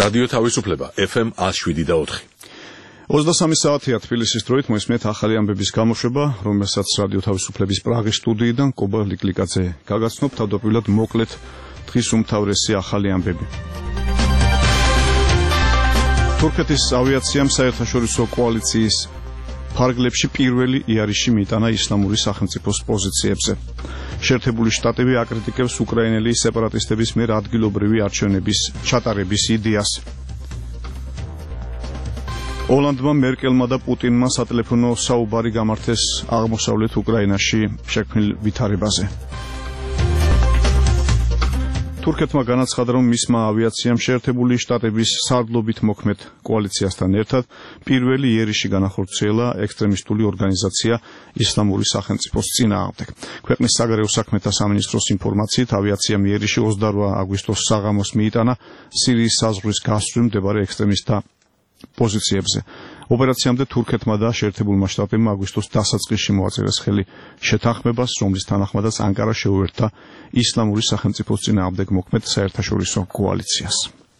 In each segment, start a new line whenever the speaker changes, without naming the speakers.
რადიო თავისუფლება FM 107.4.
23 საათია თბილისის დროით მოისმენთ ახალი ამბების გამოშვება, რომელსაც რადიო თავისუფლების პრაღის სტუდიიდან კობა ლიკლიკაძე გაგაცნობ. თავდაპირველად მოკლედ დღის უმთავრესი ახალი ამბები. თურქეთის ავიაციამ საერთაშორისო კოალიციის ფარგლებში პირველი იარიში მიიტანა ისლამური სახელმწიფოს პოზიციებზე. შეერთებული შტატები აკრიტიკებს უკრაინელი სეპარატისტების მიერ ადგილობრივი არჩევნების ჩატარების იდეას. ოლანდმა მერკელმა და პუტინმა სატელეფონო საუბარი გამართეს აღმოსავლეთ უკრაინაში შექმნილ ვითარებაზე. თურქეთმა განაცხადა, რომ მისმა ავიაციამ შეერთებული შტატების სარდლობით მოქმედ კოალიციასთან ერთად პირველი იერიში განახორციელა ექსტრემისტული ორგანიზაცია ისლამური სახელმწიფოს წინააღმდეგ. ქვეყნის საგარეო საქმეთა სამინისტროს ინფორმაციით, ავიაციამ იერიში 28 აგვისტოს საღამოს მიიტანა სირიის საზღვრის გასწვრივ მდებარე ექსტრემისტთა პოზიციებზე. ოპერაციამდე თურქეთმა და შეერთებულმა შტატებმა აგვისტოს დასაწყისში მოაწერეს ხელი შეთანხმებას, რომლის თანახმადაც ანკარა შეუერთდა ისლამური სახელმწიფოს წინააღმდეგ მოქმედ საერთაშორისო კოალიციას.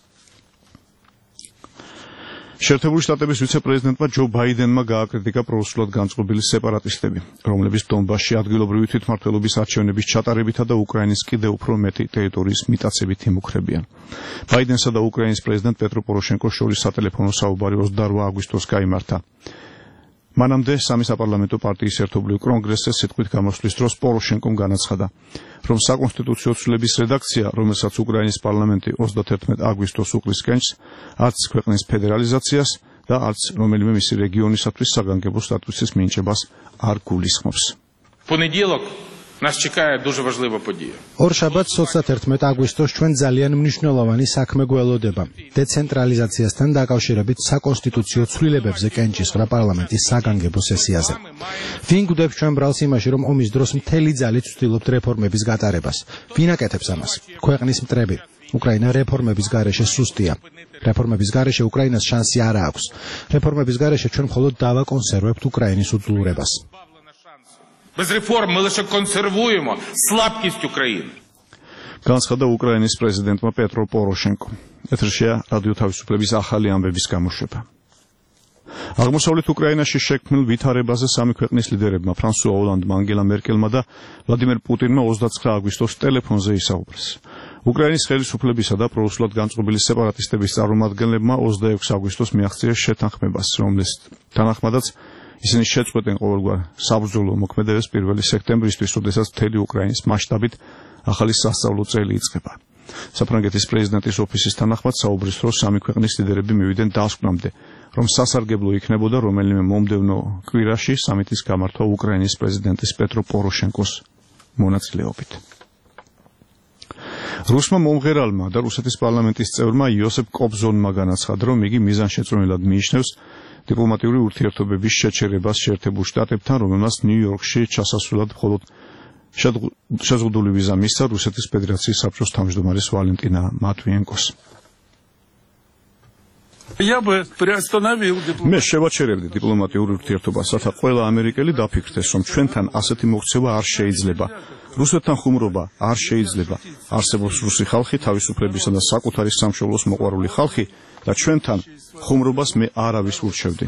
შეერთებული შტატების ვიცე-პრეზიდენტმა ჯო ბაიდენმა გააკრიტიკა პრორუსულად განწყობილი სეპარატისტები, რომლებიც დონბასში ადგილობრივი თვითმმართველობის არჩევნების ჩატარებითა და უკრაინის კიდევ უფრო მეტი ტერიტორიის მიტაცებით იმუქრებიან. ბაიდენსა და უკრაინის პრეზიდენტ პეტრო პოროშენკოს შორის სატელეფონო საუბარი 28 აგვისტოს გაიმართა. მანამდე სამი საპარლამენტო პარტიის ერთობლივ კონგრესზე სიტყვით გამოსვლის დროს პოროშენკომ განაცხადა, რომ საკონსტიტუციო ცვლილების რედაქცია, რომელსაც უკრაინის პარლამენტი 31 აგვისტოს უყრის კენჭს, არც ქვეყნის ფედერალიზაციას და არც რომელიმე მისი რეგიონისათვის საგანგებო სტატუსის მინიჭებას არ გულისხმობს.
ორშაბათს 31 აგვისტოს ჩვენ ძალიან მნიშვნელოვანი საქმე გველოდება. დეცენტრალიზაციასთან დაკავშირებით საკონსტიტუციო ცვლილებებზე კენჭისყრა პარლამენტის საგანგებო სესიაზე. ვინ გვდებს ჩვენ ბრალს იმაში, რომ ომის დროს მთელი ძალით ვცდილობთ რეფორმების გატარებას? ვინ აკეთებს ამას? ქვეყნის მტრები. უკრაინა რეფორმების გარეშე სუსტია. რეფორმების გარეშე უკრაინას შანსი არ აქვს. რეფორმების გარეშე ჩვენ მხოლოდ დავაკონსერვებთ უკრაინის უძლურებას.
Без реформ мы лише консервуємо слабкість України.
განაცხადა უკრაინის პრეზიდენტმა პეტრო პოროშენკო. ეთერშია რადიო თავისუფლების ახალი ამბების გამოშვება. აღმოსავლეთ უკრაინაში შექმნილ ვითარებაზე სამი ქვეყნის ლიდერებმა, ფრანსუა ოლანდმა, ანგელა მერკელმა და ვლადიმერ პუტინმა 29 აგვისტოს ტელეფონზე ისაუბრეს. უკრაინის ხელისუფლებისა და პრორუსულად განწყობილი სეპარატისტების წარმომადგენლებმა 26 აგვისტოს მიაღწიეს შეთანხმებას, რომლის თანახმადაც ისინი შეწყვეტენ ყოველგვარ საბრძოლო მოქმედებას 1 სექტემბრისთვის, როდესაც მთელი უკრაინის მასშტაბით ახალი სასწავლო წელი იწყება. საფრანგეთის პრეზიდენტის ოფისის თანახმად საუბრის დროს სამი ქვეყნის ლიდერები მივიდნენ დასკვნამდე, რომ სასარგებლო იქნებოდა რომელიმე მომდევნო კვირაში სამიტის გამართვა უკრაინის პრეზიდენტის პეტრო პოროშენკოს მონაწილეობით. რუსმა მომღერალმა და რუსეთის პარლამენტის წევრმა იოსებ კობზონმა განაცხადა, რომ იგი მიზანშეწონილად მიიჩნევს დიპლომატიური ურთიერთობების შეჩერებას შეერთებულ შტატებთან, რომელმაც ნიუ-იორკში ჩასასვლელად მხოლოდ შეზღუდული ვიზა მისცა რუსეთის ფედერაციის საბჭოს თავმჯდომარის ვალენტინა მატვიენკოს. მე შევაჩერებდი დიპლომატიურ ურთიერთობას, რათა ყველა ამერიკელი დაფიქრდეს, რომ ჩვენთან ასეთი მოქცევა არ შეიძლება. რუსეთთან ხუმრობა არ შეიძლება. არსებობს რუსი ხალხი, თავისუფლებისა და საკუთარი სამშობლოს მოყვარული ხალხი და ჩვენთან ხუმრობას მე არავის ურჩევდი.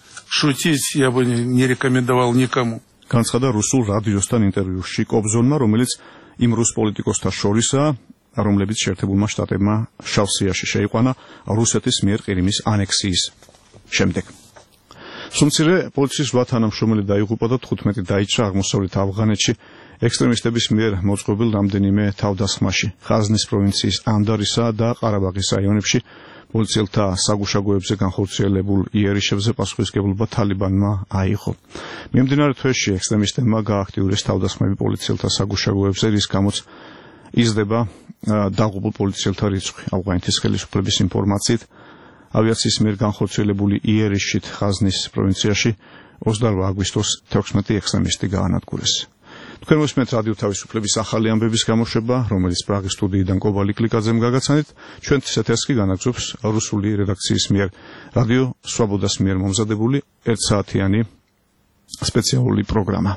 განაცხადა რუსულ რადიოსთან ინტერვიუში კობზონმა, რომელიც იმ რუს პოლიტიკოსთა შორისაა, რომლებიც შეერთებულმა შტატებმა შავსიაში შეიყვანა რუსეთის მიერ ყირიმის ანექსიის შემდეგ. სუმცირე პოლიციის 8 თანამშრომელი დაიღუპა და 15 დაიჭრა აღმოსავლეთ ავღანეთში ექსტრემისტების მიერ მოწყობილ რამდენიმე თავდასხმაში. ხაზნის პროვინციის ანდარისა და ყარაბაღის რაიონებში პოლიციელთა საგუშაგოებზე განხორციელებულ იერიშებზე პასუხისმგებლობა თალიბანმა აიღო. მიმდინარე თვეში ექსტრემისტებმა გააქტიურეს თავდასხმები პოლიციელთა საგუშაგოებზე, რის გამოც იზრდება დაღუპულ პოლიციელთა რიცხვი. ავღანეთის ხელისუფლების ინფორმაციით, ავიაციის მიერ განხორციელებული იერიშით ხაზნის პროვინციაში 28 აგვისტოს 16 ექსტრემისტი გაანადგურეს. თქვენ მოსმენთ რადიო თავისუფლების ახალი ამბების გამოშვება, რომელიც პრაღის სტუდიიდან კობა ლიკლიკაძემ გაგაცანით. ჩვენთვის ეთერსკი განაგზობს რუსული რედაქციის მიერ რადიო სვაბოდას მიერ მომზადებული 1 საათიანი სპეციალური პროგრამა.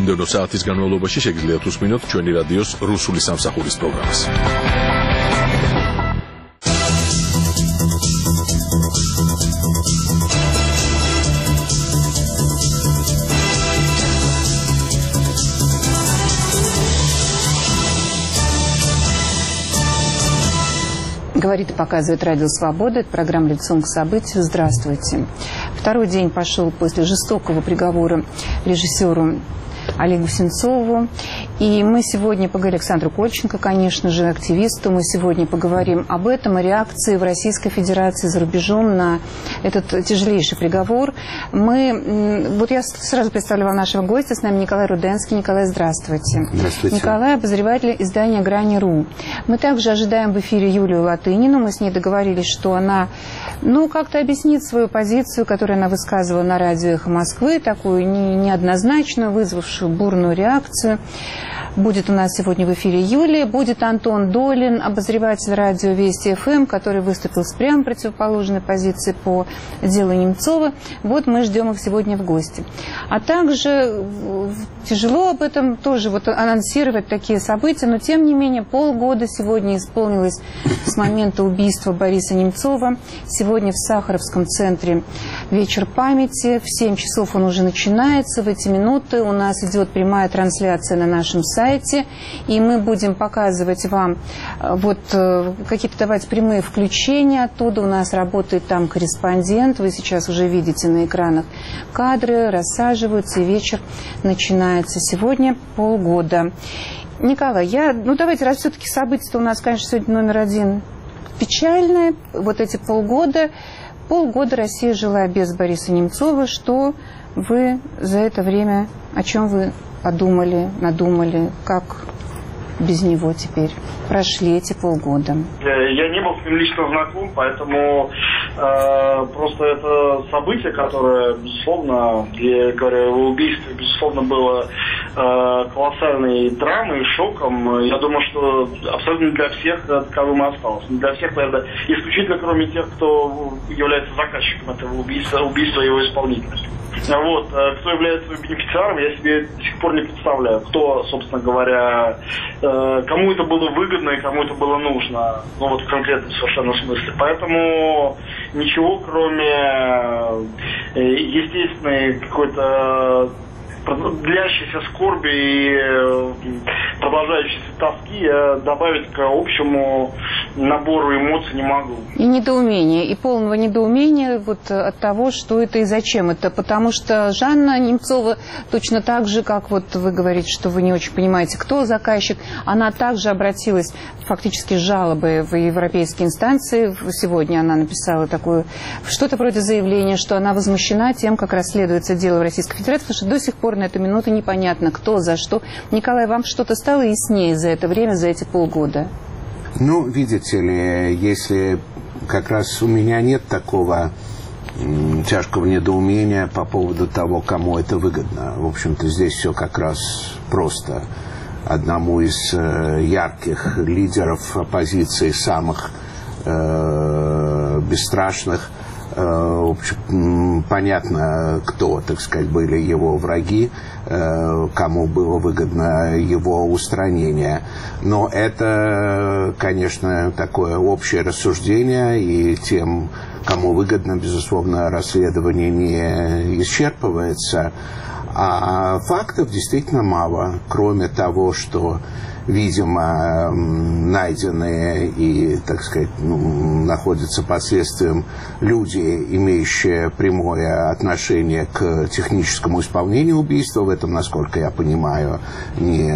მომდევნო საათის განმავლობაში შეგიძლიათ უსმინოთ ჩვენი რადიოს რუსული სამსახურის პროგრამას.
Говорит и показывает Радио Свобода. Это программа «Лицом к событию». Здравствуйте. Второй день пошел после жестокого приговора режиссеру Олегу Сенцову. И мы сегодня поговорим, Александру Кольченко, конечно же, активисту, мы сегодня поговорим об этом, о реакции в Российской Федерации за рубежом на этот тяжелейший приговор. Вот я сразу представлю вам нашего гостя, с нами Николай Руденский. Николай, здравствуйте.
Здравствуйте.
Николай, обозреватель издания «Грани.ру». Мы также ожидаем в эфире Юлию Латынину, мы с ней договорились, что она, как-то объяснит свою позицию, которую она высказывала на радио «Эхо Москвы», такую неоднозначную, вызвавшую бурную реакцию. Будет у нас сегодня в эфире Юлия, будет Антон Долин, обозреватель радио Вести ФМ, который выступил с прямо противоположной позиции по делу Немцова. Вот мы ждем их сегодня в гости. А также тяжело об этом тоже анонсировать такие события, но тем не менее полгода сегодня исполнилось с момента убийства Бориса Немцова. Сегодня в Сахаровском центре вечер памяти, в 7 часов он уже начинается. В эти минуты у нас идет прямая трансляция на нашем сайте. И мы будем показывать вам какие-то давать прямые включения оттуда. У нас работает там корреспондент. Вы сейчас уже видите на экранах кадры, рассаживаются, и вечер начинается. Сегодня полгода. Николай, давайте, раз все-таки события-то у нас, конечно, сегодня номер один печальное. Вот эти полгода Россия жила без Бориса Немцова. Что вы за это время, о чем вы подумали, надумали, как без него теперь прошли эти полгода?
Я не был с ним лично знаком, поэтому просто это событие, которое, безусловно, я говорю, его убийство, безусловно, было колоссальной драмой, шоком. Я думаю, что абсолютно для всех таковым и осталось. Не для всех, наверное, исключительно кроме тех, кто является заказчиком этого убийства его исполнителя. Кто является бенефициаром, я себе до сих пор не представляю, кто, собственно говоря, кому это было выгодно и кому это было нужно, в конкретном совершенно смысле. Поэтому ничего, кроме естественной какой-то длящейся скорби и продолжающейся тоски я добавить к общему набору эмоций не могу. И
недоумение, и полного недоумения от того, что это и зачем это. Потому что Жанна Немцова точно так же, как вы говорите, что вы не очень понимаете, кто заказчик, она также обратилась фактически с жалобой в европейские инстанции. Сегодня она написала что-то вроде заявления, что она возмущена тем, как расследуется дело в Российской Федерации, потому что до сих пор на эту минуту непонятно, кто, за что. Николай, вам что-то стало яснее за это время, за эти полгода?
Видите ли, если как раз у меня нет такого тяжкого недоумения по поводу того, кому это выгодно. В общем-то, здесь все как раз просто. Одному из ярких лидеров оппозиции, самых бесстрашных, понятно, кто, так сказать, были его враги, кому было выгодно его устранение. Но это, конечно, такое общее рассуждение, и тем, кому выгодно, безусловно, расследование не исчерпывается. А фактов действительно мало, кроме того, что, видимо, найденные и, так сказать, находятся под следствием люди, имеющие прямое отношение к техническому исполнению убийства. В этом, насколько я понимаю, не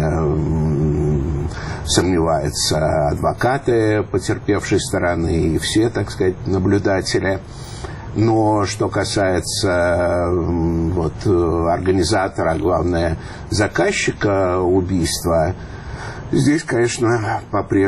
сомневаются адвокаты потерпевшей стороны и все, так сказать, наблюдатели. Но что касается организатора, а главное заказчика убийства, здесь, конечно,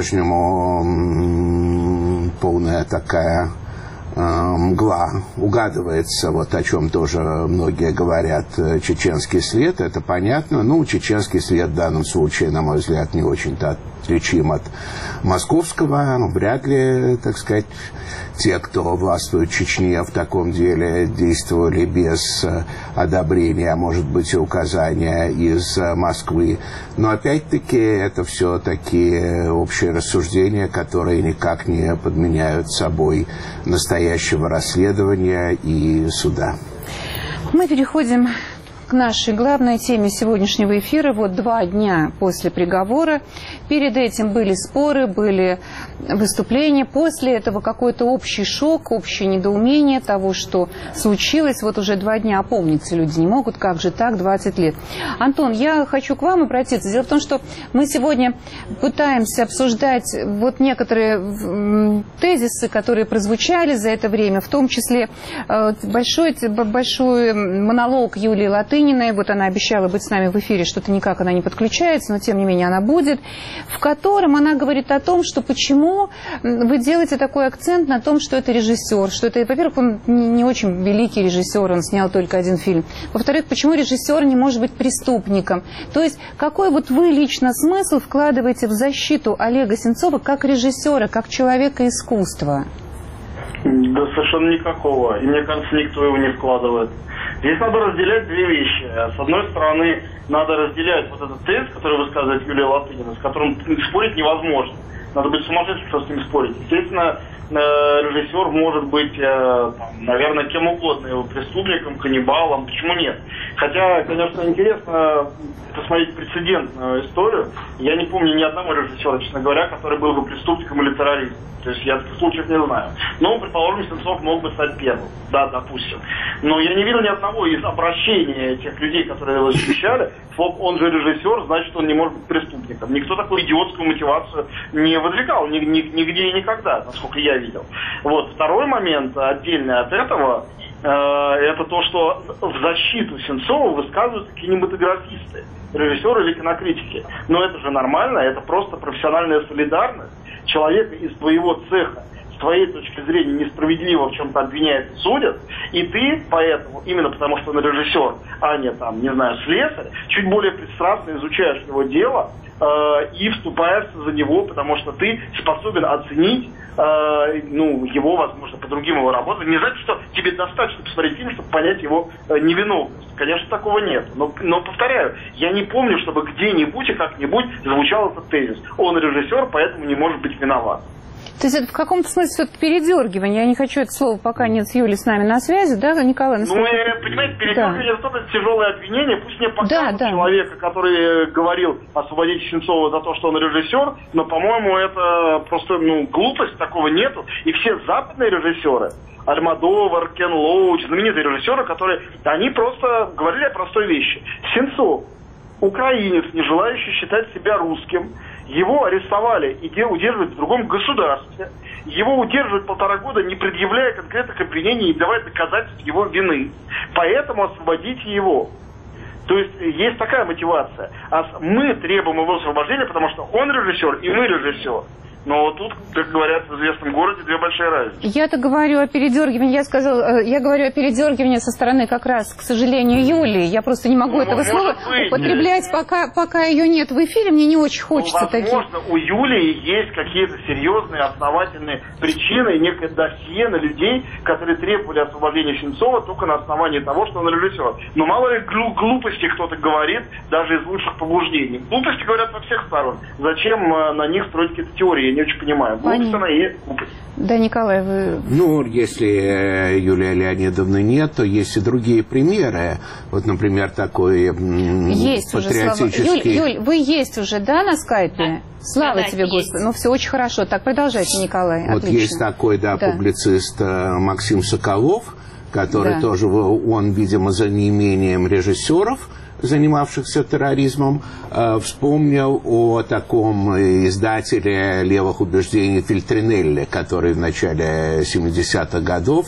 по-прежнему полная такая мгла угадывается, о чем тоже многие говорят, чеченский след, это понятно. Чеченский след в данном случае, на мой взгляд, не очень-то отличим от московского. Вряд ли, так сказать, те, кто властвует в Чечне, в таком деле действовали без одобрения, а может быть и указания из Москвы. Но опять-таки это все такие общие рассуждения, которые никак не подменяют собой настоящего расследования и суда.
Мы переходим к нашей главной теме сегодняшнего эфира. Вот 2 дня после приговора. Перед этим были споры, были выступления. После этого какой-то общий шок, общее недоумение того, что случилось. Вот уже 2 дня опомниться люди не могут. Как же так, 20 лет? Антон, я хочу к вам обратиться. Дело в том, что мы сегодня пытаемся обсуждать вот некоторые тезисы, которые прозвучали за это время, в том числе большой монолог Юлии Латыниной. Вот она обещала быть с нами в эфире, что-то никак она не подключается, но тем не менее она будет, в котором она говорит о том, что почему вы делаете такой акцент на том, что это режиссер, что это, во-первых, он не очень великий режиссер, он снял только 1 фильм. Во-вторых, почему режиссер не может быть преступником? То есть какой вот вы лично смысл вкладываете в защиту Олега Сенцова как режиссера, как человека искусства?
Да совершенно никакого. И мне кажется, никто его не вкладывает. Здесь надо разделять 2 вещи. С одной стороны, надо разделять вот этот тезис, который высказывает Юлия Латынина, с которым спорить невозможно. Надо быть сумасшедшим, чтобы с ним спорить. Естественно, режиссер может быть, наверное, кем угодно, его преступником, каннибалом, почему нет? Хотя, конечно, интересно посмотреть прецедентную историю. Я не помню ни одного режиссера, честно говоря, который был бы преступником или террористом. То есть я таких случаев не знаю. Но, предположим, Сенцов мог бы стать первым. Да, допустим. Но я не видел ни одного из обращений тех людей, которые его защищали. Он же режиссер, значит, он не может быть преступником. Никто такую идиотскую мотивацию не выдвигал нигде и никогда, насколько я видел. Вот. Второй момент, отдельный от этого, это то, что в защиту Сенцова высказываются кинематографисты, режиссеры или кинокритики. Но это же нормально, это просто профессиональная солидарность. Человека из твоего цеха, с твоей точки зрения, несправедливо в чем-то обвиняют и судят, и ты поэтому, именно потому что он режиссер, а не там, не знаю, слесарь, чуть более пристрастно изучаешь его дело и вступаешься за него, потому что ты способен оценить его, возможно, по другим его работам. Не значит, что тебе достаточно посмотреть фильм, чтобы понять его невиновность. Конечно, такого нет. Но повторяю, я не помню, чтобы где-нибудь и как-нибудь звучал этот тезис. Он режиссер, поэтому не может быть виноват.
То есть это в каком-то смысле все-таки передергивание. Я не хочу это слово, пока нет с Юлей с нами на связи, да, Николай?
Понимаете, передергивание это тоже тяжелое обвинение. Пусть мне покажут человека, который говорил освободить Сенцова за то, что он режиссер, но, по-моему, это просто, глупость, такого нету. И все западные режиссеры, Альмодовар, Кен Лоуч, знаменитые режиссеры, они просто говорили о простой вещи. Сенцов, украинец, не желающий считать себя русским, его арестовали и удерживают в другом государстве. Его удерживают 1,5 года, не предъявляя конкретных обвинений, не давая доказательств его вины. Поэтому освободите его. То есть есть такая мотивация. А мы требуем его освобождения, потому что он режиссер и мы режиссер. Но тут, как говорят в известном городе, 2 большие разницы.
Я-то говорю о передергивании, я говорю о передергивании со стороны как раз, к сожалению, Юлии. Я просто не могу этого слова употреблять, пока ее нет в эфире, мне не очень хочется таких.
Возможно, у Юлии есть какие-то серьезные, основательные причины, некое досье на людей, которые требовали освобождения Сенцова только на основании того, что он режиссер. Но мало ли глупости кто-то говорит, даже из лучших побуждений. Глупости говорят со всех сторон. Зачем на них строить какие-то теории? Я не очень понимаю. Глупость она и есть глупость.
Да, Николай, вы...
если Юлии Леонидовны нет, то есть и другие примеры. Вот, например, такой
есть
патриотический...
Юль, вы есть уже, да, на скайпе? Слава тебе, Господи. Ну, все очень хорошо. Так, продолжайте, Николай.
Вот отлично. Есть такой, публицист Максим Соколов, который тоже, он, видимо, за неимением режиссеров, занимавшихся терроризмом, вспомнил о таком издателе левых убеждений Фильтринелли, который в начале 70-х годов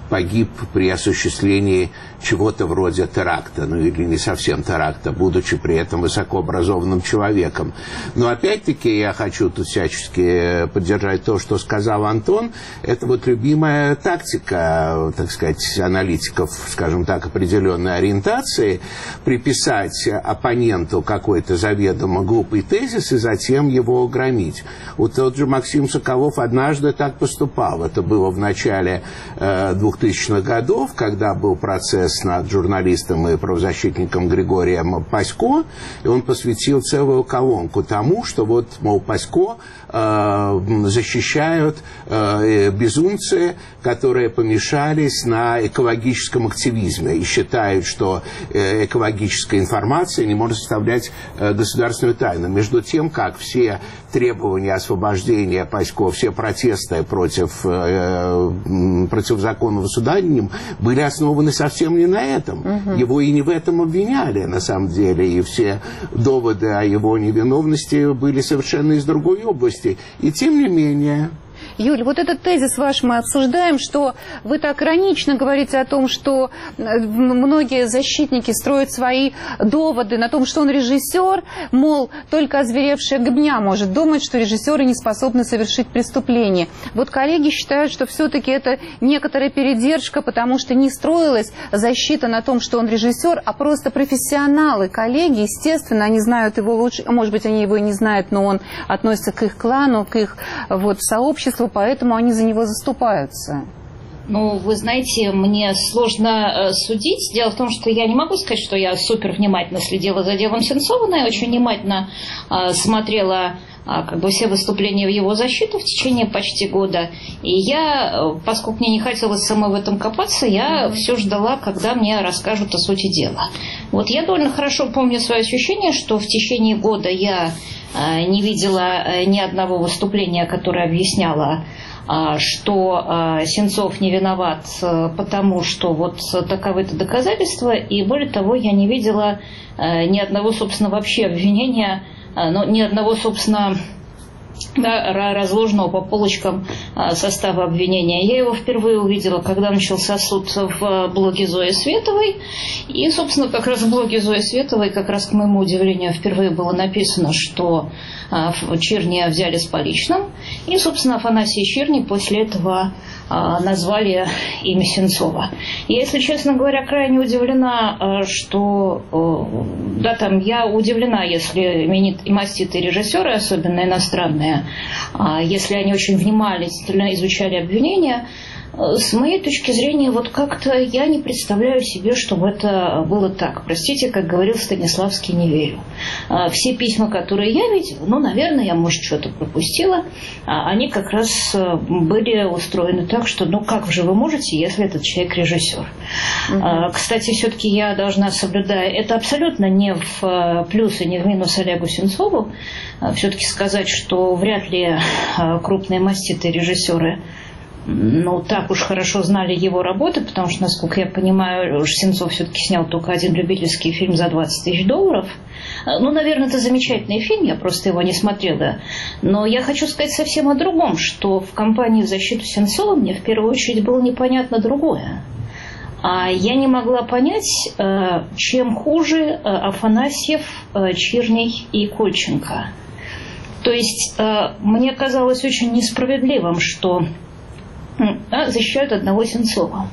погиб при осуществлении чего-то вроде теракта, ну или не совсем теракта, будучи при этом высокообразованным человеком. Но опять-таки я хочу тут всячески поддержать то, что сказал Антон. Это вот любимая тактика, так сказать, аналитиков, скажем так, определенной ориентации, приписать оппоненту какой-то заведомо глупый тезис и затем его громить. Вот тот же Максим Соколов однажды так поступал. Это было в начале 2000-х годов, когда был процесс над журналистом и правозащитником Григорием Пасько, и он посвятил целую колонку тому, что вот, мол, Пасько защищают безумцы, которые помешались на экологическом активизме и считают, что экологическая информация не может составлять государственную тайну. Между тем, как все требования освобождения Пасько, все протесты против законного суда над ним были основаны совсем не на этом. Его и не в этом обвиняли, на самом деле, и все доводы о его невиновности были совершенно из другой области. И тем не менее...
Юль, вот этот тезис ваш мы обсуждаем, что вы так иронично говорите о том, что многие защитники строят свои доводы на том, что он режиссер, мол, только озверевшая гыбня может думать, что режиссеры не способны совершить преступление. Вот коллеги считают, что все-таки это некоторая передержка, потому что не строилась защита на том, что он режиссер, а просто профессионалы, коллеги, естественно, они знают его лучше, может быть, они его и не знают, но он относится к их клану, к их вот сообществу, поэтому они за него заступаются.
Ну, вы знаете, мне сложно судить. Дело в том, что я не могу сказать, что я супер внимательно следила за делом Сенцова, но я очень внимательно смотрела все выступления в его защиту в течение почти года. И я, поскольку мне не хотелось самой в этом копаться, я все ждала, когда мне расскажут о сути дела. Вот я довольно хорошо помню свое ощущение, что в течение года я не видела ни одного выступления, которое объясняло, что Сенцов не виноват, потому что вот таковы-то доказательства, и более того, я не видела ни одного, собственно, вообще обвинения, но ни одного, собственно, разложенного по полочкам состава обвинения. Я его впервые увидела, когда начался суд в блоге Зои Световой. И, собственно, как раз в блоге Зои Световой, как раз к моему удивлению, впервые было написано, что Чирни взяли с поличным. И, собственно, Афанасий и Чирни после этого назвали имя Сенцова. Я, если честно говоря, крайне удивлена, что... Да, там, я удивлена, если именитые маститые режиссеры, особенно иностранные, если они очень внимательно изучали обвинения. С моей точки зрения, вот как-то я не представляю себе, чтобы это было так. Простите, как говорил Станиславский, не верю. Все письма, которые я видела, ну, наверное, я, может, что-то пропустила, они как раз были устроены так, что, ну, как же вы можете, если этот человек режиссер? Кстати, все-таки я должна соблюдать, это абсолютно не в плюс и не в минус Олегу Сенцову, все-таки сказать, что вряд ли крупные маститые режиссеры так уж хорошо знали его работы, потому что, насколько я понимаю, Сенцов все-таки снял только один любительский фильм за $20 000. Ну, наверное, это замечательный фильм, я просто его не смотрела. Но я хочу сказать совсем о другом, что в кампании в защиту Сенцова мне в первую очередь было непонятно другое. Я не могла понять, чем хуже Афанасьев, Чирний и Кольченко. То есть мне казалось очень несправедливым, что защищают одного Сенцова.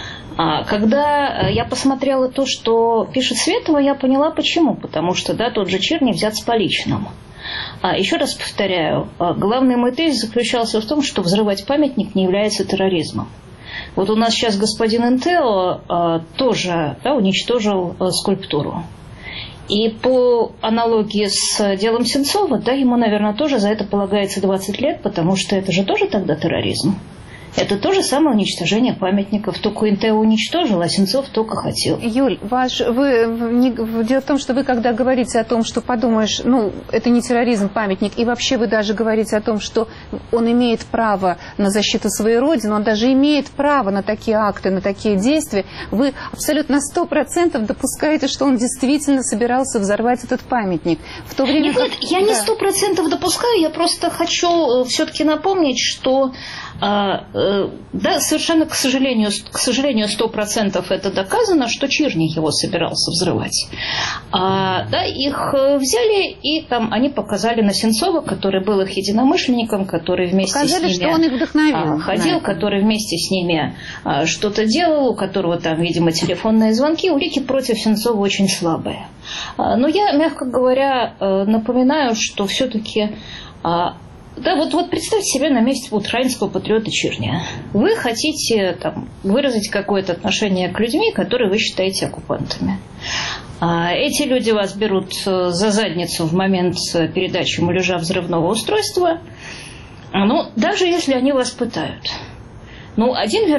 Когда я посмотрела то, что пишет Светова, я поняла почему. Потому что, да, тот же Чирни взят с поличным. Еще раз повторяю, главный мой тезис заключался в том, что взрывать памятник не является терроризмом. Вот у нас сейчас господин Интео тоже уничтожил скульптуру. И по аналогии с делом Сенцова, да, ему, наверное, тоже за это полагается 20 лет, потому что это же тоже тогда терроризм. Это то же самое уничтожение памятников. Только Интео уничтожил, а Сенцов только хотел.
Юль, дело в том, что вы, когда говорите о том, что подумаешь, это не терроризм, памятник, и вообще вы даже говорите о том, что он имеет право на защиту своей родины, он даже имеет право на такие акты, на такие действия, вы абсолютно 100% допускаете, что он действительно собирался взорвать этот памятник. В то время
нет, я не 100% допускаю, я просто хочу все-таки напомнить, что Да, совершенно, к сожалению, 100% это доказано, что Чирни его собирался взрывать. Да, их взяли, и там они показали на Сенцова, который был их единомышленником, который вместе
показали,
с ними
что он их вдохновил,
ходил, который вместе с ними что-то делал, у которого там, видимо, телефонные звонки. Улики против Сенцова очень слабые. Но я, мягко говоря, напоминаю, что все-таки... Да, вот представьте себя на месте украинского патриота Чирни. Вы хотите там выразить какое-то отношение к людьми, которые вы считаете оккупантами. Эти люди вас берут за задницу в момент передачи муляжа взрывного устройства. Ну, даже если они вас пытают. Ну,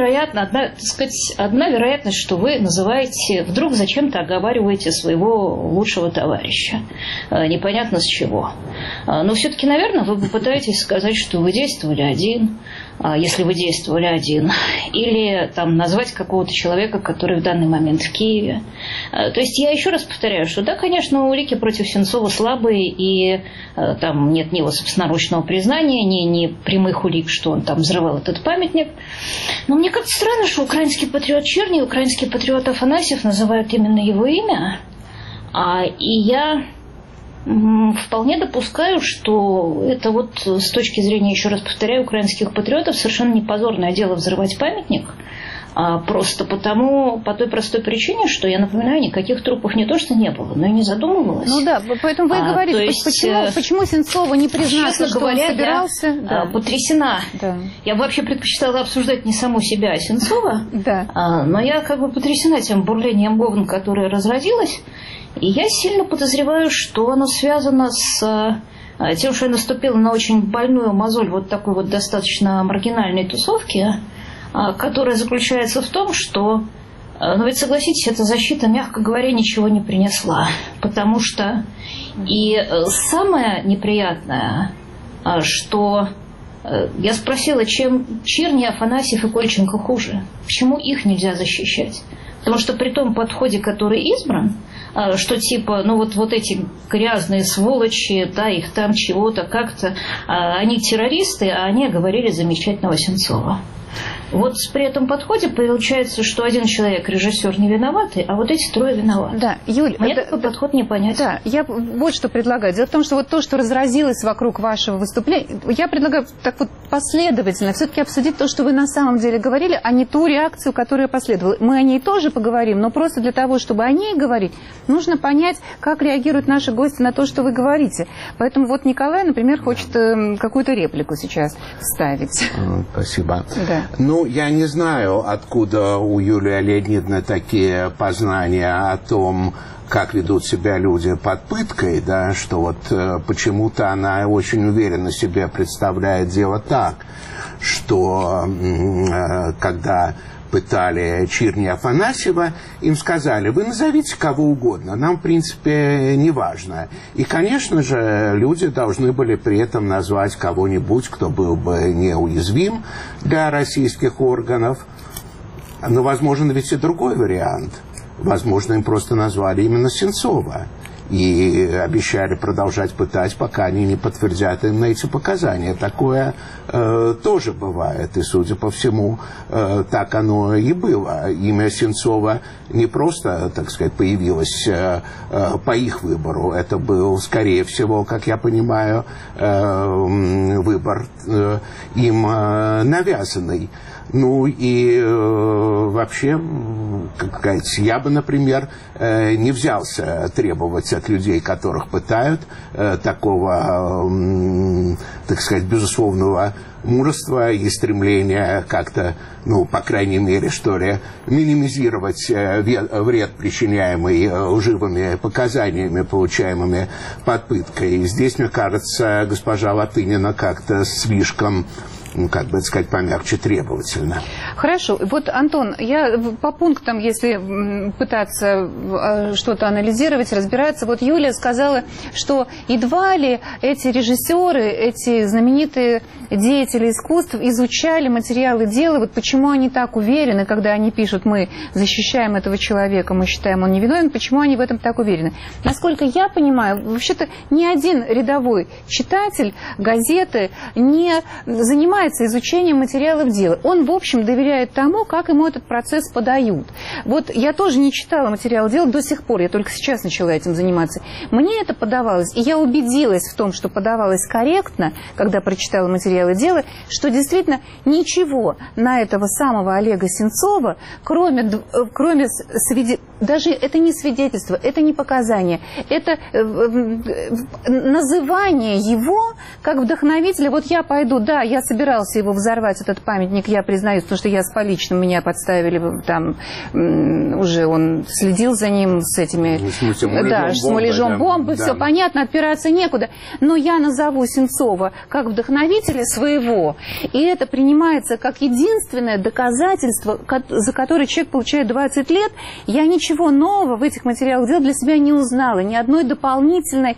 одна вероятность, что вы называете, вдруг зачем-то оговариваете своего лучшего товарища. Непонятно с чего. Но все-таки, наверное, вы попытаетесь сказать, что вы действовали один, если вы действовали один. Или там назвать какого-то человека, который в данный момент в Киеве. То есть я еще раз повторяю, что да, конечно, улики против Сенцова слабые, и там нет ни его собственноручного признания, ни прямых улик, что он там взрывал этот памятник. Но мне как-то странно, что украинский патриот Чирни и украинский патриот Афанасьев называют именно его имя. И я вполне допускаю, что это вот с точки зрения, еще раз повторяю, украинских патриотов совершенно не позорное дело взрывать памятник. Просто по той простой причине, что, я напоминаю, никаких трупов не то что не было, но и не задумывалось.
Ну да, поэтому вы и говорите, почему Сенцова не признался, что он собирался?
Я потрясена. Да. Я бы вообще предпочитала обсуждать не саму себя, а Сенцова. Да. Но я как бы потрясена тем бурлением говна, которое разразилось. И я сильно подозреваю, что оно связано с тем, что я наступила на очень больную мозоль вот такой вот достаточно маргинальной тусовки, которая заключается в том, что, ну ведь согласитесь, эта защита, мягко говоря, ничего не принесла. Потому что и самое неприятное, что я спросила, чем Чирни, Афанасьев и Кольченко хуже? Почему их нельзя защищать? Потому что при том подходе, который избран, что типа, ну вот эти грязные сволочи, да, их там чего-то как-то, они террористы, а они оговорили замечательного Сенцова. Вот при этом подходе получается, что один человек, режиссер, не виноватый, а вот эти трое виноваты.
Да, Юль,
мне такой подход непонятен.
Да, я вот что предлагаю. Дело в том, что вот то, что разразилось вокруг вашего выступления, я предлагаю так вот последовательно все-таки обсудить то, что вы на самом деле говорили, а не ту реакцию, которая последовала. Мы о ней тоже поговорим, но просто для того, чтобы о ней говорить, нужно понять, как реагируют наши гости на то, что вы говорите. Поэтому вот Николай, например, хочет какую-то реплику сейчас вставить.
Спасибо.
Да.
Ну, я не знаю, откуда у Юлии Леонидовны такие познания о том, как ведут себя люди под пыткой, да, что вот почему-то она очень уверенно себе представляет дело так, что когда пытали Чирни Афанасьева, им сказали, вы назовите кого угодно, нам, в принципе, не важно. И, конечно же, люди должны были при этом назвать кого-нибудь, кто был бы неуязвим для российских органов. Но возможен ведь и другой вариант. Возможно, им просто назвали именно Сенцова. И обещали продолжать пытать, пока они не подтвердят им эти показания. Такое тоже бывает. И, судя по всему, так оно и было. Имя Сенцова не просто, так сказать, появилось по их выбору. Это был, скорее всего, как я понимаю, выбор им навязанный. Ну и вообще, как сказать, я бы, например, не взялся требовать от людей, которых пытают, такого, так сказать, безусловного мужества и стремления как-то, ну, по крайней мере, что ли, минимизировать вред, причиняемый лживыми показаниями, получаемыми под пыткой. И здесь, мне кажется, госпожа Латынина как-то слишком, ну, как бы сказать, помягче, требовательно.
Хорошо. Вот, Антон, я по пунктам, если пытаться что-то анализировать, разбираться, вот Юлия сказала, что едва ли эти режиссеры, эти знаменитые деятели искусств изучали материалы дела, вот почему они так уверены, когда они пишут, мы защищаем этого человека, мы считаем, он невиновен, почему они в этом так уверены? Насколько я понимаю, вообще-то ни один рядовой читатель газеты не занимается изучением материалов дела. Он, в общем, доверяет тому, как ему этот процесс подают. Вот я тоже не читала материал дела до сих пор, я только сейчас начала этим заниматься. Мне это подавалось, и я убедилась в том, что подавалось корректно, когда прочитала материалы дела, что действительно ничего на этого самого Олега Сенцова, кроме даже это не свидетельство, это не показания, это называние его как вдохновителя. Вот я пойду, да, я собирался его взорвать, этот памятник, я признаюсь, потому что я с поличным, меня подставили, там уже он следил за ним с этими, с муляжом бомбы, все понятно, отпираться некуда. Но я назову Сенцова как вдохновителя своего, и это принимается как единственное доказательство, за которое человек получает 20 лет. Я ничего нового в этих материалах дела для себя не узнала, ни одной дополнительной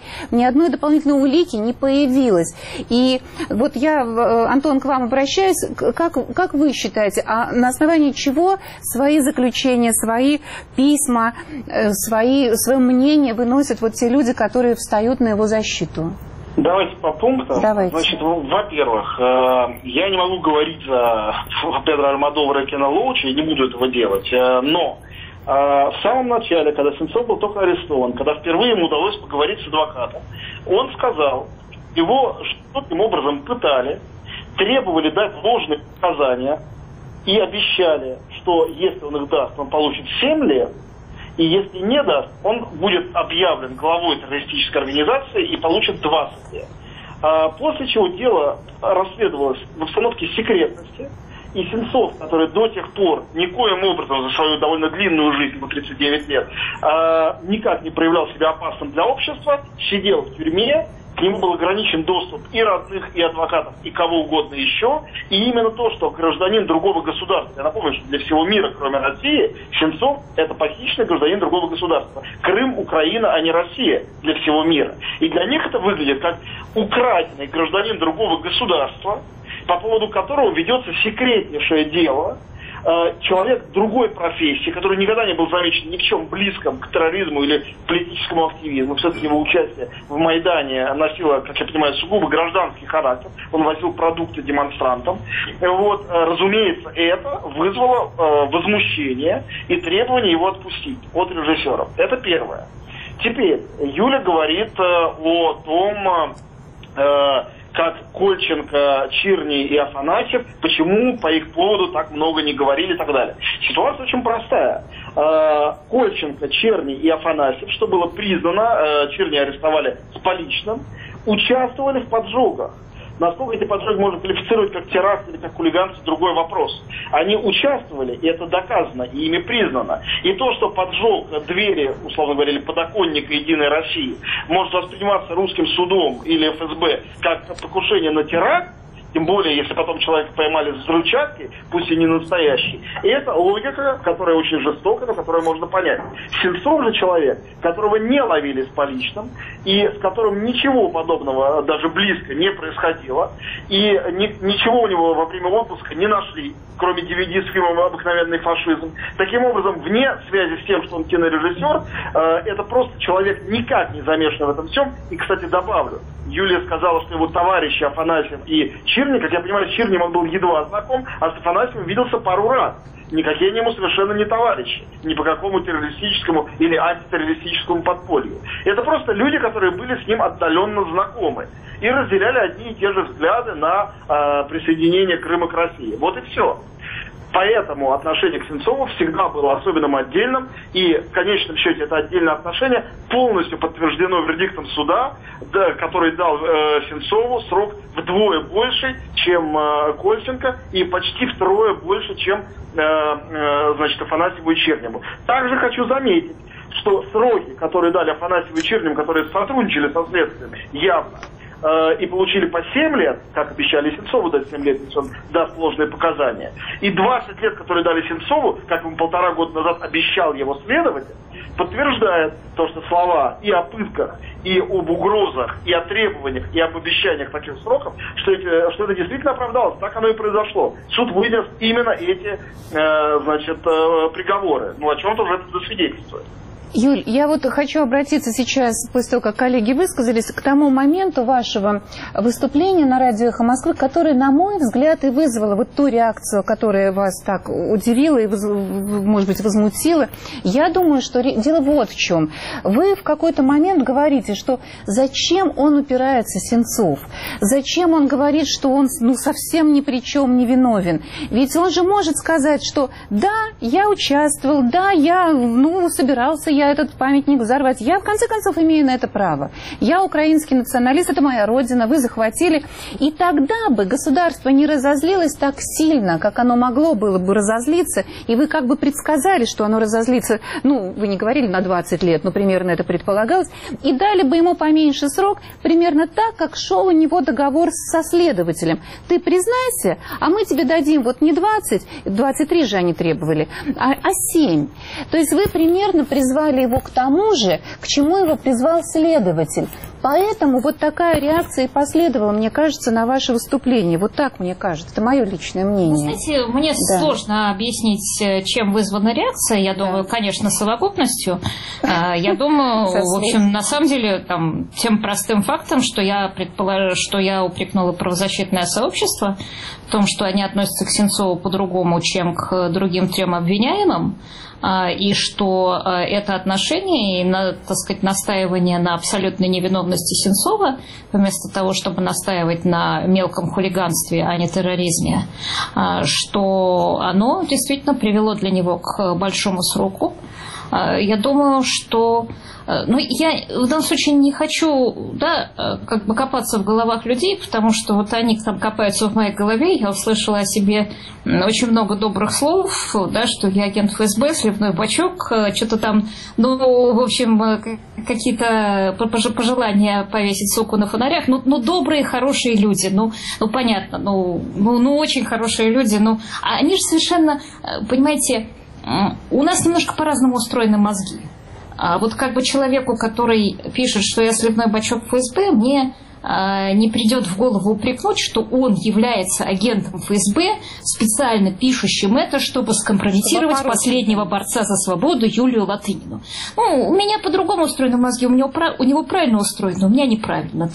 улики не появилось. И вот я, Антон, к вам обращаюсь, как вы считаете, а на основании чего свои заключения, свои письма, свое мнение выносят вот те люди, которые встают на его защиту?
Давайте по пунктам.
Давайте.
Значит, во-первых, я не могу говорить за Педро Альмодовара и Кена Лоуча, и не буду этого делать, но в самом начале, когда Сенцов был только арестован, когда впервые ему удалось поговорить с адвокатом, он сказал, его таким образом пытали, требовали дать ложные показания и обещали, что если он их даст, он получит 7 лет, и если не даст, он будет объявлен главой террористической организации и получит 20 лет. После чего дело расследовалось в обстановке секретности, и Сенцов, который до тех пор никоим образом за свою довольно длинную жизнь, по 39 лет, никак не проявлял себя опасным для общества, сидел в тюрьме, к нему был ограничен доступ и родных, и адвокатов, и кого угодно еще. И именно то, что гражданин другого государства, я напомню, что для всего мира, кроме России, Сенцов – это похищенный гражданин другого государства. Крым, Украина, а не Россия для всего мира. И для них это выглядит как украденный гражданин другого государства, по поводу которого ведется секретнейшее дело. Человек другой профессии, который никогда не был замечен ни в чем близком к терроризму или политическому активизму. Все-таки его участие в Майдане носило, как я понимаю, сугубо гражданский характер. Он возил продукты демонстрантам. Вот, разумеется, это вызвало возмущение и требование его отпустить от режиссеров. Это первое. Теперь Юля говорит о том, как Кольченко, Чирни и Афанасьев, почему по их поводу так много не говорили и так далее. Ситуация очень простая. Кольченко, Черни и Афанасьев, что было признано, Черни арестовали с поличным, участвовали в поджогах. Насколько эти поджоги можно квалифицировать как теракт или как хулиганство, другой вопрос. Они участвовали, и это доказано, и ими признано. И то, что поджог двери, условно говоря, или подоконника Единой России может восприниматься русским судом или ФСБ как покушение на теракт, тем более, если потом человека поймали с взрывчаткой, пусть и не настоящий. И это логика, которая очень жестокая, но которую можно понять. Сенцов же человек, которого не ловили с поличным, и с которым ничего подобного даже близко не происходило, и ничего у него во время отпуска не нашли, кроме DVD с фильмом «Обыкновенный фашизм». Таким образом, вне связи с тем, что он кинорежиссер, это просто человек никак не замешан в этом всем. И, кстати, добавлю, Юлия сказала, что его товарищи Афанасьев и Чирни, как я понимаю, с Чирнем он был едва знаком, а с Афанасьевым виделся пару раз. Никакие они ему совершенно не товарищи. Ни по какому террористическому или антитеррористическому подполью. Это просто люди, которые были с ним отдаленно знакомы. И разделяли одни и те же взгляды на присоединение Крыма к России. Вот и все. Поэтому отношение к Сенцову всегда было особенным, отдельным, и в конечном счете это отдельное отношение полностью подтверждено вердиктом суда, который дал Сенцову срок вдвое больше, чем Кольченко, и почти втрое больше, чем Афанасьеву и Черневу. Также хочу заметить, что сроки, которые дали Афанасьеву и Черневу, которые сотрудничали со следствием, явно, и получили по 7 лет, как обещали Сенцову дать 7 лет, если он даст ложные показания, и 20 лет, которые дали Сенцову, как ему 1,5 года назад обещал его следователь, подтверждает то, что слова и о пытках, и об угрозах, и о требованиях, и об обещаниях таких сроков, что это действительно оправдалось. Так оно и произошло. Суд вынес именно эти приговоры. Ну, о чем-то уже это засвидетельствует.
Юль, я вот хочу обратиться сейчас, после того, как коллеги высказались, к тому моменту вашего выступления на радио «Эхо Москвы», которое, на мой взгляд, и вызвало вот ту реакцию, которая вас так удивила и, может быть, возмутила. Я думаю, что дело вот в чем. Вы в какой-то момент говорите, что зачем он упирается, Сенцов? Зачем он говорит, что он совсем ни при чем не виновен? Ведь он же может сказать, что да, я участвовал, да, я собирался этот памятник взорвать. Я, в конце концов, имею на это право. Я украинский националист, это моя родина, вы захватили. И тогда бы государство не разозлилось так сильно, как оно могло было бы разозлиться, и вы как бы предсказали, что оно разозлится, вы не говорили на 20 лет, но примерно это предполагалось, и дали бы ему поменьше срок, примерно так, как шел у него договор со следователем. Ты признайся, а мы тебе дадим вот не 20, 23 же они требовали, а 7. То есть вы примерно призвали его к тому же, к чему его призвал следователь. Поэтому вот такая реакция и последовала, мне кажется, на ваше выступление. Вот так мне кажется. Это мое личное мнение.
Знаете, мне сложно объяснить, чем вызвана реакция. Я думаю, конечно, совокупностью. Я думаю, в общем, на самом деле, тем простым фактом, что я упрекнула правозащитное сообщество в том, что они относятся к Сенцову по-другому, чем к другим 3 обвиняемым. И что это отношение и, настаивание на абсолютной невиновности Сенцова, вместо того, чтобы настаивать на мелком хулиганстве, а не терроризме, что оно действительно привело для него к большому сроку. Я думаю, что... я в данном случае не хочу, копаться в головах людей, потому что вот они копаются в моей голове. Я услышала о себе очень много добрых слов, что я агент ФСБ, сливной бачок, что-то там, в общем, какие-то пожелания повесить суку на фонарях. Добрые, хорошие люди, понятно, очень хорошие люди, они же совершенно, понимаете, у нас немножко по-разному устроены мозги. А вот человеку, который пишет, что я сливной бачок ФСБ, мне не придет в голову упрекнуть, что он является агентом ФСБ, специально пишущим это, чтобы скомпрометировать последнего борца за свободу Юлию Латынину. У меня по-другому устроены мозги, у него правильно устроено, у меня неправильно,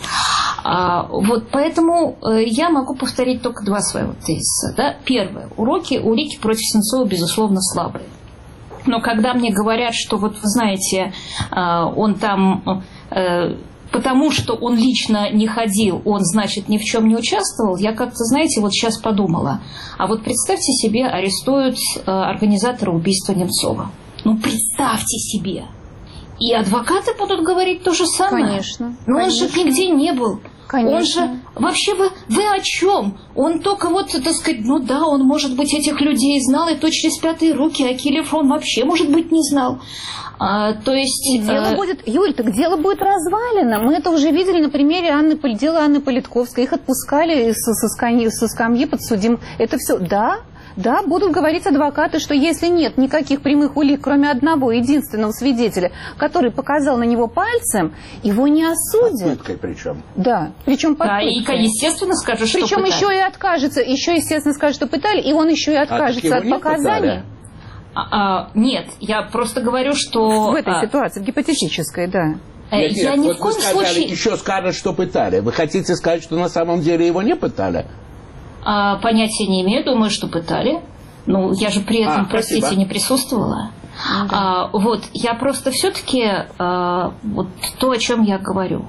поэтому я могу повторить только 2 своего тезиса. Первое. Улики против Сенцова, безусловно, слабые. Но когда мне говорят, что вы знаете, он там, потому что он лично не ходил, он, значит, ни в чем не участвовал, я как-то, знаете, вот сейчас подумала. А вот представьте себе, арестуют организатора убийства Немцова. Представьте себе. И адвокаты будут говорить то же самое.
Конечно.
Он же нигде не был.
Конечно.
Он же... Вообще вы о чем? Он только он, может быть, этих людей знал, и то через 5-е руки, а Килев он вообще, может быть, не знал. То есть...
Дело будет... Юль, так дело будет развалено. Мы это уже видели на примере дела Анны Политковской. Их отпускали со скамьи подсудимых. Это все... Да, будут говорить адвокаты, что если нет никаких прямых улик, кроме одного единственного свидетеля, который показал на него пальцем, его не осудят.
Под пыткой причем.
Да, причем под пыткой.
И, естественно, скажет, что
причем
пытали.
Еще и откажется, естественно, скажет, что пытали, и он еще и откажется от показаний.
Нет, я просто говорю, что...
В этой ситуации, в гипотетической, да.
Я ни в коем случае...
Еще скажут, что пытали. Вы хотите сказать, что на самом деле его не пытали?
Понятия не имею, думаю, что пытали. Я же при этом, простите, не присутствовала. Я просто все-таки то, о чем я говорю,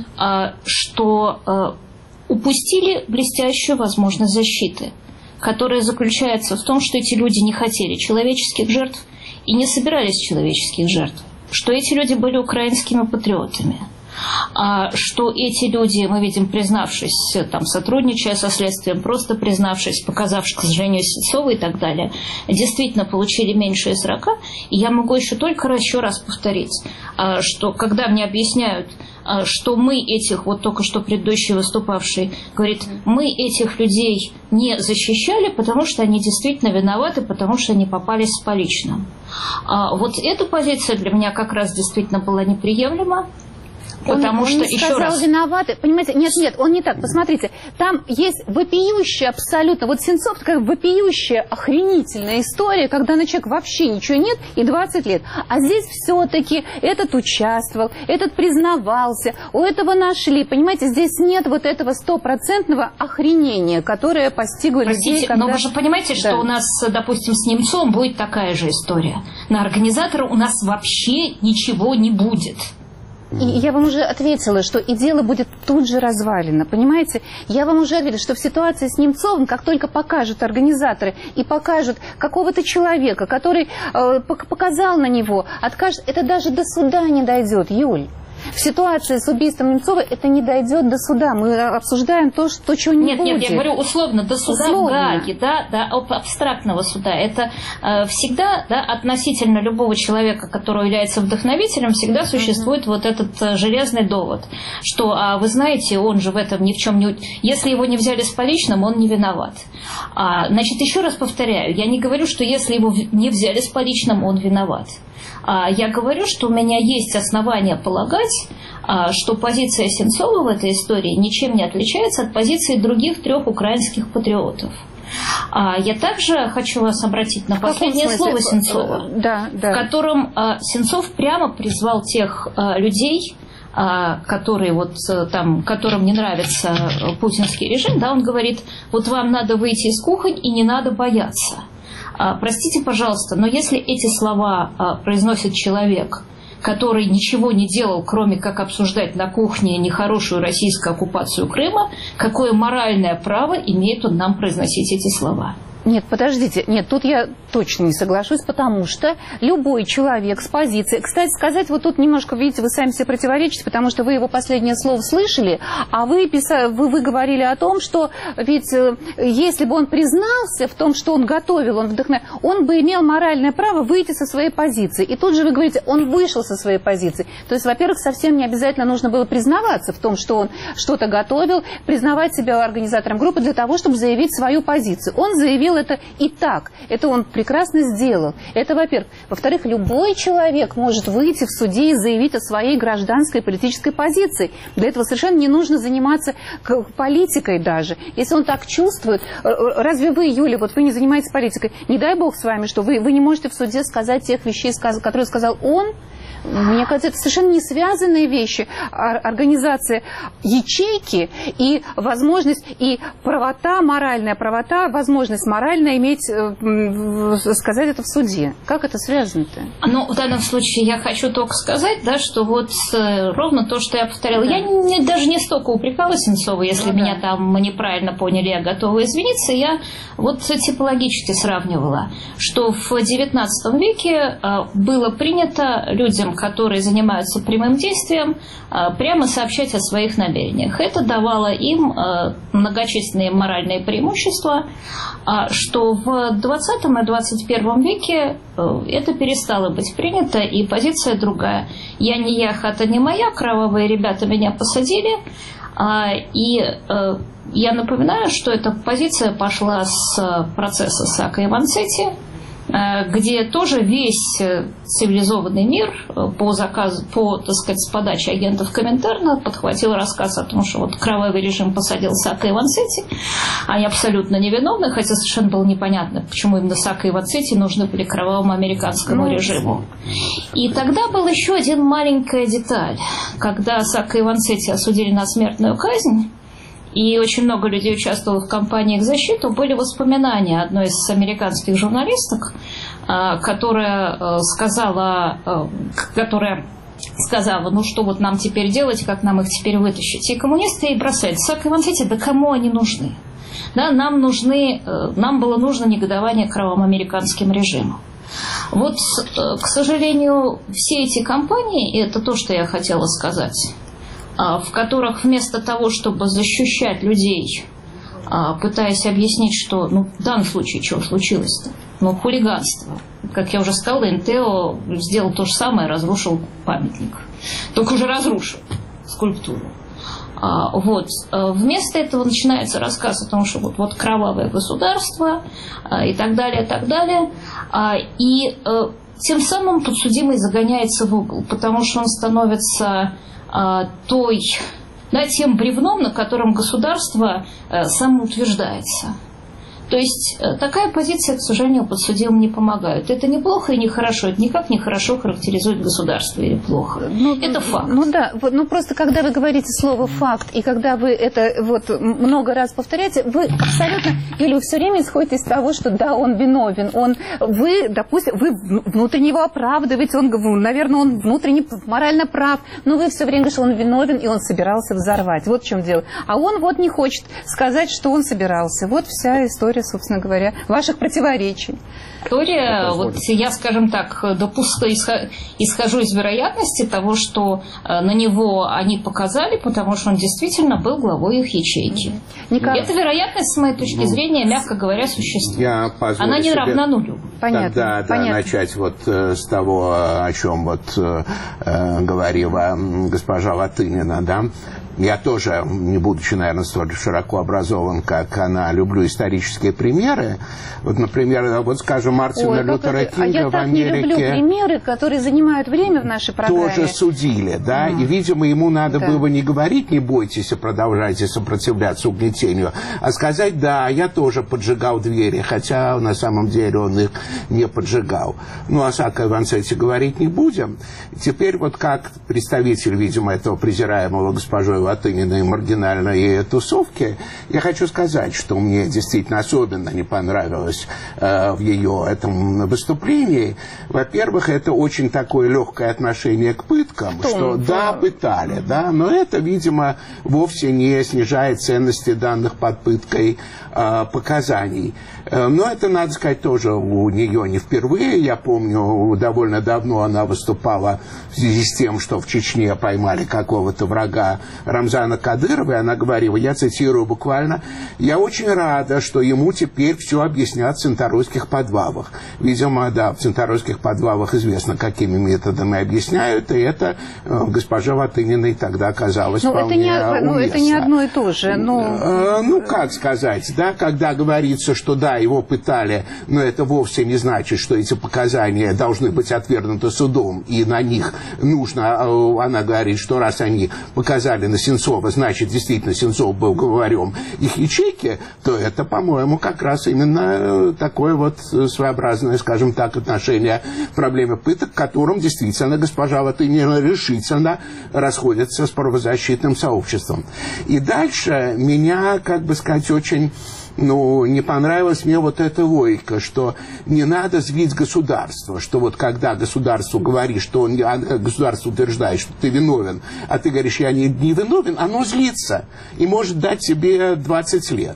что упустили блестящую возможность защиты, которая заключается в том, что эти люди не хотели человеческих жертв и не собирались человеческих жертв, что эти люди были украинскими патриотами. Что эти люди, мы видим, признавшись, сотрудничая со следствием, просто признавшись, показавшись, к сожалению, Сенцова и так далее, действительно получили меньше срока. И я могу еще раз повторить, что когда мне объясняют, что мы этих, вот только что предыдущий выступавший говорит, мы этих людей не защищали, потому что они действительно виноваты, потому что они попались с поличным. Вот эта позиция для меня как раз действительно была неприемлема. Потому
он
что,
не
еще раз...
виноваты. Понимаете, нет, он не так. Посмотрите, там есть вопиющая абсолютно, вот Сенцов такая вопиющая, охренительная история, когда на человека вообще ничего нет и 20 лет. А здесь все-таки этот участвовал, этот признавался, у этого нашли. Понимаете, здесь нет вот этого стопроцентного охренения, которое постигло людей, когда...
но вы же понимаете, что у нас, допустим, с Немцовым будет такая же история. На организатора у нас вообще ничего не будет.
И я вам уже ответила, что и дело будет тут же развалено, понимаете? Я вам уже ответила, что в ситуации с Немцовым, как только покажут организаторы и покажут какого-то человека, который показал на него, откажет, это даже до суда не дойдет, Юль. В ситуации с убийством Немцова это не дойдет до суда. Мы обсуждаем то, чего не будет.
Нет, я говорю условно, до суда в Гааге, до абстрактного суда. Это всегда, относительно любого человека, который является вдохновителем, всегда существует вот этот железный довод, что, вы знаете, он же в этом ни в чем не... Если его не взяли с поличным, он не виноват. Значит, еще раз повторяю, я не говорю, что если его не взяли с поличным, он виноват. Я говорю, что у меня есть основания полагать, что позиция Сенцова в этой истории ничем не отличается от позиции других 3 украинских патриотов. Я также хочу вас обратить на последнее слово Сенцова, в котором Сенцов прямо призвал тех людей, которые которым не нравится путинский режим, он говорит, вот вам надо выйти из кухонь и не надо бояться. Простите, пожалуйста, но если эти слова произносит человек, который ничего не делал, кроме как обсуждать на кухне нехорошую российскую оккупацию Крыма, какое моральное право имеет он нам произносить эти слова?
Нет, подождите, тут я точно не соглашусь, потому что любой человек с позиции... Кстати сказать, вот тут немножко, видите, вы сами себе противоречите, потому что вы его последнее слово слышали, а вы говорили о том, что ведь если бы он признался в том, что он готовил, он бы имел моральное право выйти со своей позиции. И тут же вы говорите, он вышел со своей позиции. То есть, во-первых, совсем не обязательно нужно было признаваться в том, что он что-то готовил, признавать себя организатором группы для того, чтобы заявить свою позицию. Он заявил это и так. Это он прекрасно сделал. Это, во-первых. Во-вторых, любой человек может выйти в суде и заявить о своей гражданской политической позиции. Для этого совершенно не нужно заниматься политикой даже. Если он так чувствует, разве вы, Юля, вот вы не занимаетесь политикой? Не дай бог с вами, что вы не можете в суде сказать тех вещей, которые сказал он. Мне кажется, это совершенно не связанные вещи. Организация ячейки и возможность, и правота, моральная правота, возможность морально иметь, сказать это в суде. Как это связано-то?
В данном случае я хочу только сказать, что вот ровно то, что я повторяла. Я даже не столько упрекала Сенцова, если меня там неправильно поняли, я готова извиниться. Я вот типологически сравнивала, что в XIX веке было принято людям, которые занимаются прямым действием, прямо сообщать о своих намерениях. Это давало им многочисленные моральные преимущества, что в 20 и 21 веке это перестало быть принято, и позиция другая. Я не я, хата не моя, кровавые ребята меня посадили. И я напоминаю, что эта позиция пошла с процесса Сака и Ванцетти, где тоже весь цивилизованный мир с подачи агентов Коминтерна подхватил рассказ о том, что вот кровавый режим посадил Сака и Ванцетти. Они абсолютно невиновны, хотя совершенно было непонятно, почему именно Сака и Ванцетти нужны были кровавому американскому режиму. И тогда была еще один маленькая деталь. Когда Сака и Ванцетти осудили на смертную казнь, и очень много людей участвовало в кампании их защиту, были воспоминания одной из американских журналисток, которая сказала, ну что вот нам теперь делать, как нам их теперь вытащить. И коммунисты ей бросают: Сака и Ванцетти, да кому они нужны? Нам было нужно негодование кровавым американским режимом. Вот, к сожалению, все эти кампании, и это то, что я хотела сказать, в которых вместо того, чтобы защищать людей, пытаясь объяснить, что в данном случае что случилось-то? Хулиганство. Как я уже сказала, НТО сделал то же самое, разрушил памятник. Только уже разрушил. скульптуру. Вот. Вместо этого начинается рассказ о том, что вот кровавое государство и так далее, и так далее. И тем самым тут судимый загоняется в угол, потому что он становится тем бревном, на котором государство самоутверждается. То есть такая позиция, к сожалению, подсудимым не помогает. Это не плохо и не хорошо. Это никак не хорошо характеризует государство или плохо. Это факт.
Просто когда вы говорите слово «факт», и когда вы это много раз повторяете, вы абсолютно, или вы все время исходите из того, что да, он виновен. Вы внутренне его оправдываете, наверное, он внутренне морально прав, но вы все время говорите, что он виновен, и он собирался взорвать. Вот в чем дело. А он не хочет сказать, что он собирался. Вот вся история, собственно говоря, ваших противоречий.
История, я, скажем так, исхожу из вероятности того, что на него они показали, потому что он действительно был главой их ячейки. Эта вероятность, с моей точки зрения, мягко говоря, существует. Она не равна нулю.
Понятно. Начать с того, о чем говорила госпожа Латынина, да. Я тоже, не будучи, наверное, столь широко образован, как она, люблю исторические примеры. Например, скажем, Мартина Лютера Кинга в Америке... Я так не люблю примеры,
которые занимают время в нашей программе.
Тоже судили, да, и, видимо, ему надо было не говорить «не бойтесь, продолжайте сопротивляться угнетению», а сказать «да, я тоже поджигал двери», хотя на самом деле он их не поджигал. О Сакко Ванцетти говорить не будем. Теперь как представитель, видимо, этого презираемого госпожой Латыниной маргинальной тусовки, я хочу сказать, что мне действительно особенно не понравилось в ее этом выступлении. Во-первых, это очень такое легкое отношение к пыткам, что да, пытали, да, но это, видимо, вовсе не снижает ценности данных под пыткой показаний. Но это, надо сказать, тоже у нее не впервые. Я помню, довольно давно она выступала в связи с тем, что в Чечне поймали какого-то врага Рамзана Кадырова, и она говорила, я цитирую буквально, «Я очень рада, что ему теперь все объяснят в центоройских подвалах». Видимо, да, в центоройских подвалах известно, какими методами объясняют, и это госпожа Латыниной тогда оказалось вполне уместно.
Это не одно и то же.
Как сказать, да, когда говорится, что да, его пытали, но это вовсе не значит, что эти показания должны быть отвергнуты судом, и на них нужно, она говорит, что раз они показали на Сенцова, значит, действительно, Сенцов был главарем их ячейки, то это, по-моему, как раз именно такое своеобразное, скажем так, отношение к проблеме пыток, к которым действительно госпожа Латынина решительно расходится с правозащитным сообществом. И дальше меня, очень... не понравилась мне эта логика, что не надо злить государство, что когда государству говоришь, что государство утверждает, что ты виновен, а ты говоришь, я не виновен, оно злится и может дать тебе 20 лет.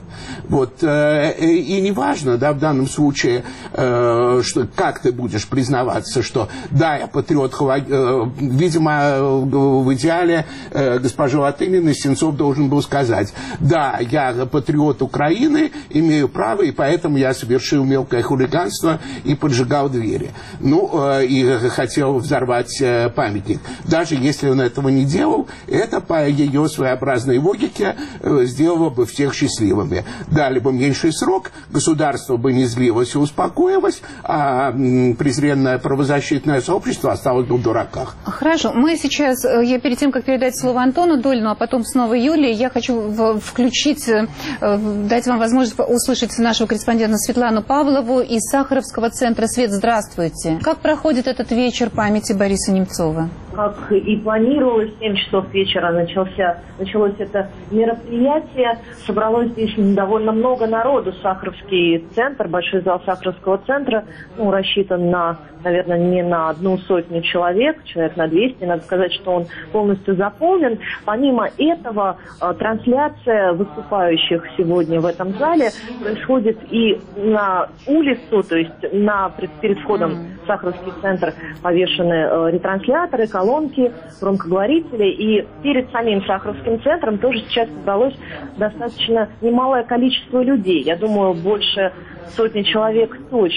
И неважно, да, в данном случае, как ты будешь признаваться, что да, я патриот, видимо, в идеале госпожа Латынина и Сенцов должен был сказать, да, я патриот Украины, имею право, и поэтому я совершил мелкое хулиганство и поджигал двери. И хотел взорвать памятник. Даже если он этого не делал, это по ее своеобразной логике сделало бы всех счастливыми. Дали бы меньший срок, государство бы не злилось и успокоилось, а презренное правозащитное сообщество осталось бы в дураках.
Хорошо. Мы сейчас, перед тем, как передать слово Антону Долину, а потом снова Юлии, я хочу включить, дать вам возможность услышать нашего корреспондента Светлану Павлову из Сахаровского центра. Свет, здравствуйте. Как проходит этот вечер памяти Бориса Немцова?
Как и планировалось, в 7 часов вечера началось это мероприятие. Собралось здесь довольно много народу. Сахаровский центр, большой зал Сахаровского центра, рассчитан на, наверное, не на 100 человек на 200. Надо сказать, что он полностью заполнен. Помимо этого, трансляция выступающих сегодня в этом зале происходит и на улицу, то есть перед входом в Сахаровский центр повешены ретрансляторы, колонки, громкоговорители. И перед самим Сахаровским центром тоже сейчас собралось достаточно немалое количество людей. Я думаю, больше 100 человек точно.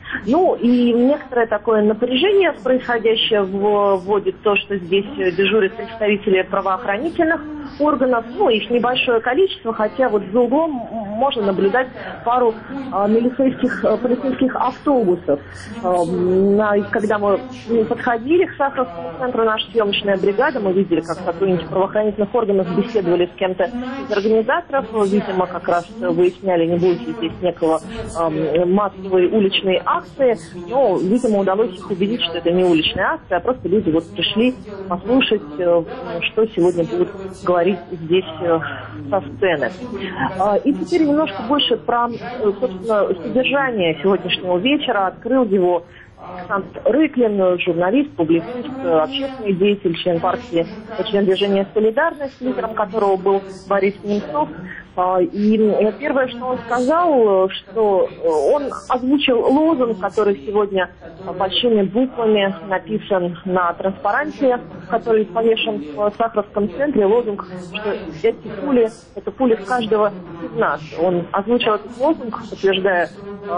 Ну и некоторое такое напряжение происходящее вводит то, что здесь дежурят представители правоохранительных органов, ну их небольшое количество, хотя вот за углом можно наблюдать пару полицейских автобусов. Когда мы подходили к Сахаровскому центру, наша съемочная бригада, мы видели, как сотрудники правоохранительных органов беседовали с кем-то из организаторов, видимо, как раз выясняли, не будет ли здесь некого массовой уличной акции, но, видимо, удалось их убедить, что это не уличная акция, а просто люди вот пришли послушать, что сегодня будут говорить здесь со сцены. И теперь немножко больше про, собственно, содержание сегодняшнего вечера. Открыл его Александр Рыклин, журналист, публицист, общественный деятель, член партии, член движения «Солидарность», лидером которого был Борис Немцов. И первое, что он сказал, что он озвучил лозунг, который сегодня большими буквами написан на транспаранте, который повешен в Сахаровском центре. Лозунг, что эти пули – это пули в каждого из нас. Он озвучил этот лозунг, подтверждая,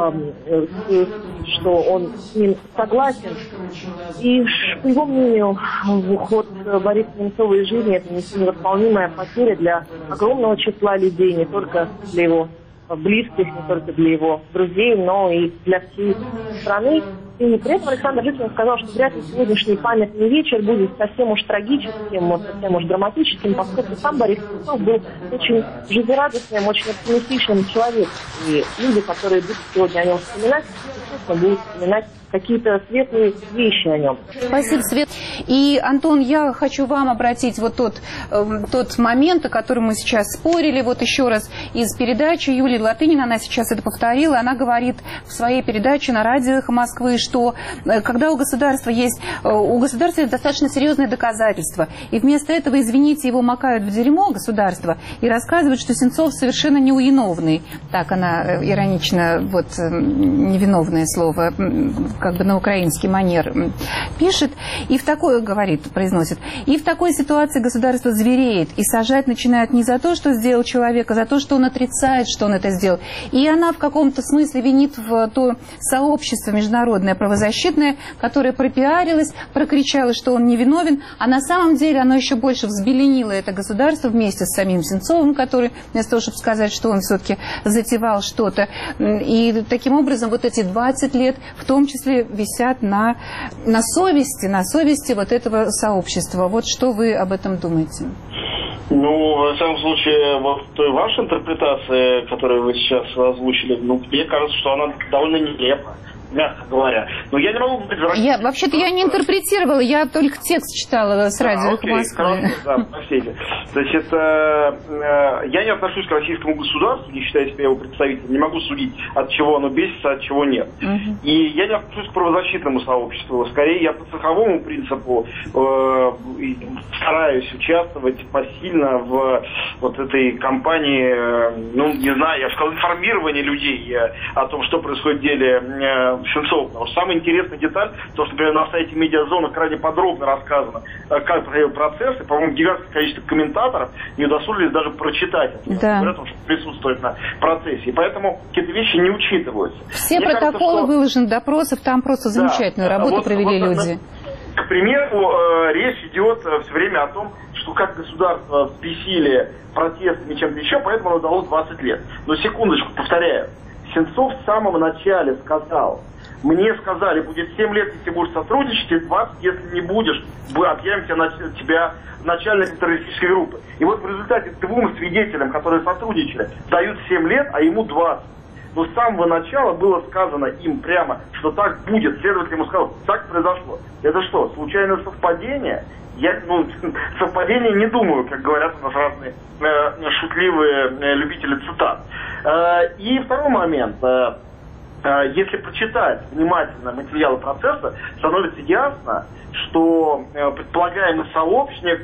что он с ним согласен. И, по его мнению, уход Бориса Немцова из жизни – это невосполнимая потеря для огромного числа людей, не только для его близких, не только для его друзей, но и для всей страны. И при этом Александр Рыклин сказал, что вряд ли сегодняшний памятный вечер будет совсем уж трагическим, совсем уж драматическим, поскольку сам Борис Немцов был очень жизнерадостным, очень оптимистичным человеком. И люди, которые будут сегодня о нем вспоминать, естественно, будут вспоминать какие-то светлые вещи о нем.
Спасибо, Свет. И, Антон, я хочу вам обратить вот тот момент, о котором мы сейчас спорили, вот еще раз из передачи Юлии Латынина, она сейчас это повторила, она говорит в своей передаче на радио «Эхо Москвы», что когда у государства есть достаточно серьезные доказательства, и вместо этого, извините, его макают в дерьмо государства и рассказывают, что Сенцов совершенно невиновный. Так она иронично, вот невиновное слово, как бы на украинский манер пишет, и в такой, произносит, и в такой ситуации государство звереет и сажать начинает не за то, что сделал человек, а за то, что он отрицает, что он это сделал. И она в каком-то смысле винит в то сообщество международное правозащитное, которое пропиарилось, прокричало, что он невиновен, а на самом деле оно еще больше взбеленило это государство вместе с самим Сенцовым, который, вместо того, чтобы сказать, что он все-таки затевал что-то. И таким образом вот эти 20 лет в том числе висят на совести вот этого сообщества. Вот что вы об этом думаете?
Ну, во всяком случае, вот той вашей интерпретации, которую вы сейчас озвучили, мне кажется, что она довольно нелепа, мягко говоря. Но я не могу быть...
Вообще-то я не интерпретировала, я только текст читала с радио «Эхо Москвы».
Да, простите. Значит, я не отношусь к российскому государству, не считаю себя его представителем, не могу судить, от чего оно бесится, от чего нет. И я не отношусь к правозащитному сообществу. Скорее, я по цеховому принципу стараюсь участвовать посильно в вот этой кампании, не знаю, я бы сказал, информирования людей о том, что происходит в деле Сенцова. Потому что самая интересная деталь, то, что, например, на сайте «Медиазона» крайне подробно рассказано, как проходил процесс, и, по-моему, гигантское количество комментаторов не удосужились даже прочитать это, говорят, что присутствует на процессе. И поэтому какие-то вещи не учитываются.
Все протоколы выложены допросов, там просто замечательную работу провели люди.
К примеру, речь идет все время о том, что как государство взбесили протестами чем-то еще, поэтому оно дало 20 лет. Но секундочку, повторяю, Сенцов с самого начала сказал: мне сказали, будет 7 лет, если будешь сотрудничать, и 20, если не будешь, объявим тебя начальником террористической группы. И вот в результате двум свидетелям, которые сотрудничали, дают 7 лет, а ему 20. Но с самого начала было сказано им прямо, что так будет. Следователь ему сказал, так произошло. Это что, случайное совпадение? Я совпадение не думаю, как говорят у нас разные шутливые любители цитат. И второй момент. Если прочитать внимательно материалы процесса, становится ясно, что предполагаемый сообщник,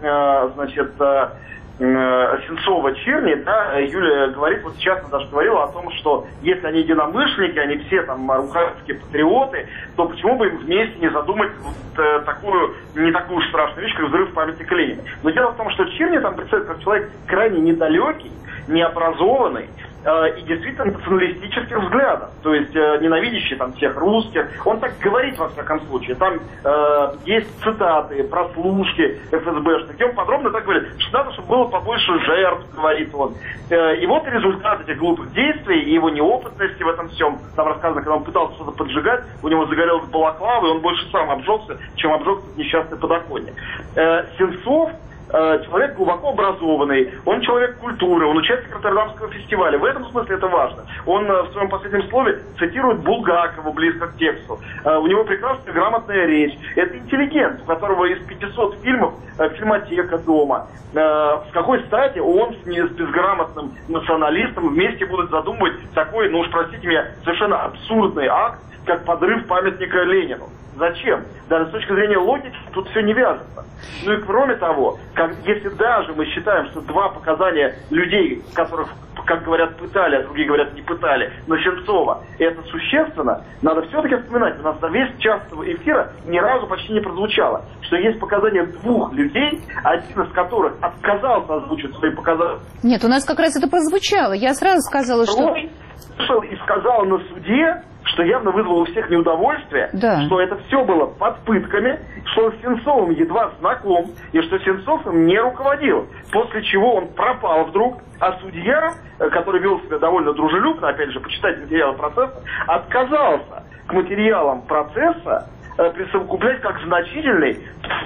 Сенцова Черни, Юлия говорит, вот сейчас она даже говорила о том, что если они единомышленники, они все там украинские патриоты, то почему бы им вместе не задумать не такую уж страшную вещь, как взрыв памятника Ленина. Но дело в том, что Черни там представляет как человек крайне недалекий, необразованный, и действительно националистических взглядов, то есть ненавидящий там всех русских. Он так говорит во всяком случае. Там есть цитаты, прослушки ФСБшных, где он подробно так говорит, что надо, чтобы было побольше жертв, говорит он. И вот результат этих глупых действий и его неопытности в этом всем. Там рассказано, когда он пытался что-то поджигать, у него загорелась балаклава, и он больше сам обжегся, чем обжег несчастный подоконник. Сенцов человек глубоко образованный, он человек культуры, он участник Роттердамского фестиваля. В этом смысле это важно. Он в своем последнем слове цитирует Булгакова близко к тексту. У него прекрасная грамотная речь. Это интеллигент, у которого из 500 фильмов фильмотека дома. С какой стати он с безграмотным националистом вместе будут задумывать такой, ну уж простите меня, совершенно абсурдный акт, как подрыв памятника Ленину? Зачем? Даже с точки зрения логики тут все не вяжется. Ну и кроме того, если даже мы считаем, что два показания людей, которых, как говорят, пытали, а другие говорят, не пытали, но Сенцова, это существенно, надо все-таки вспоминать, у нас за весь час этого эфира ни разу почти не прозвучало, что есть показания двух людей, один из которых отказался озвучить свои показания.
Нет, у нас как раз это прозвучало. Я сразу сказала, что...
И сказал на суде, что явно вызвало у всех неудовольствие,
да,
что это все было под пытками, что он с Сенцовым едва знаком, и что Сенцов им не руководил. После чего он пропал вдруг, а судья, который вел себя довольно дружелюбно, опять же, почитать материалы процесса, отказался к материалам процесса присовокуплять как значительный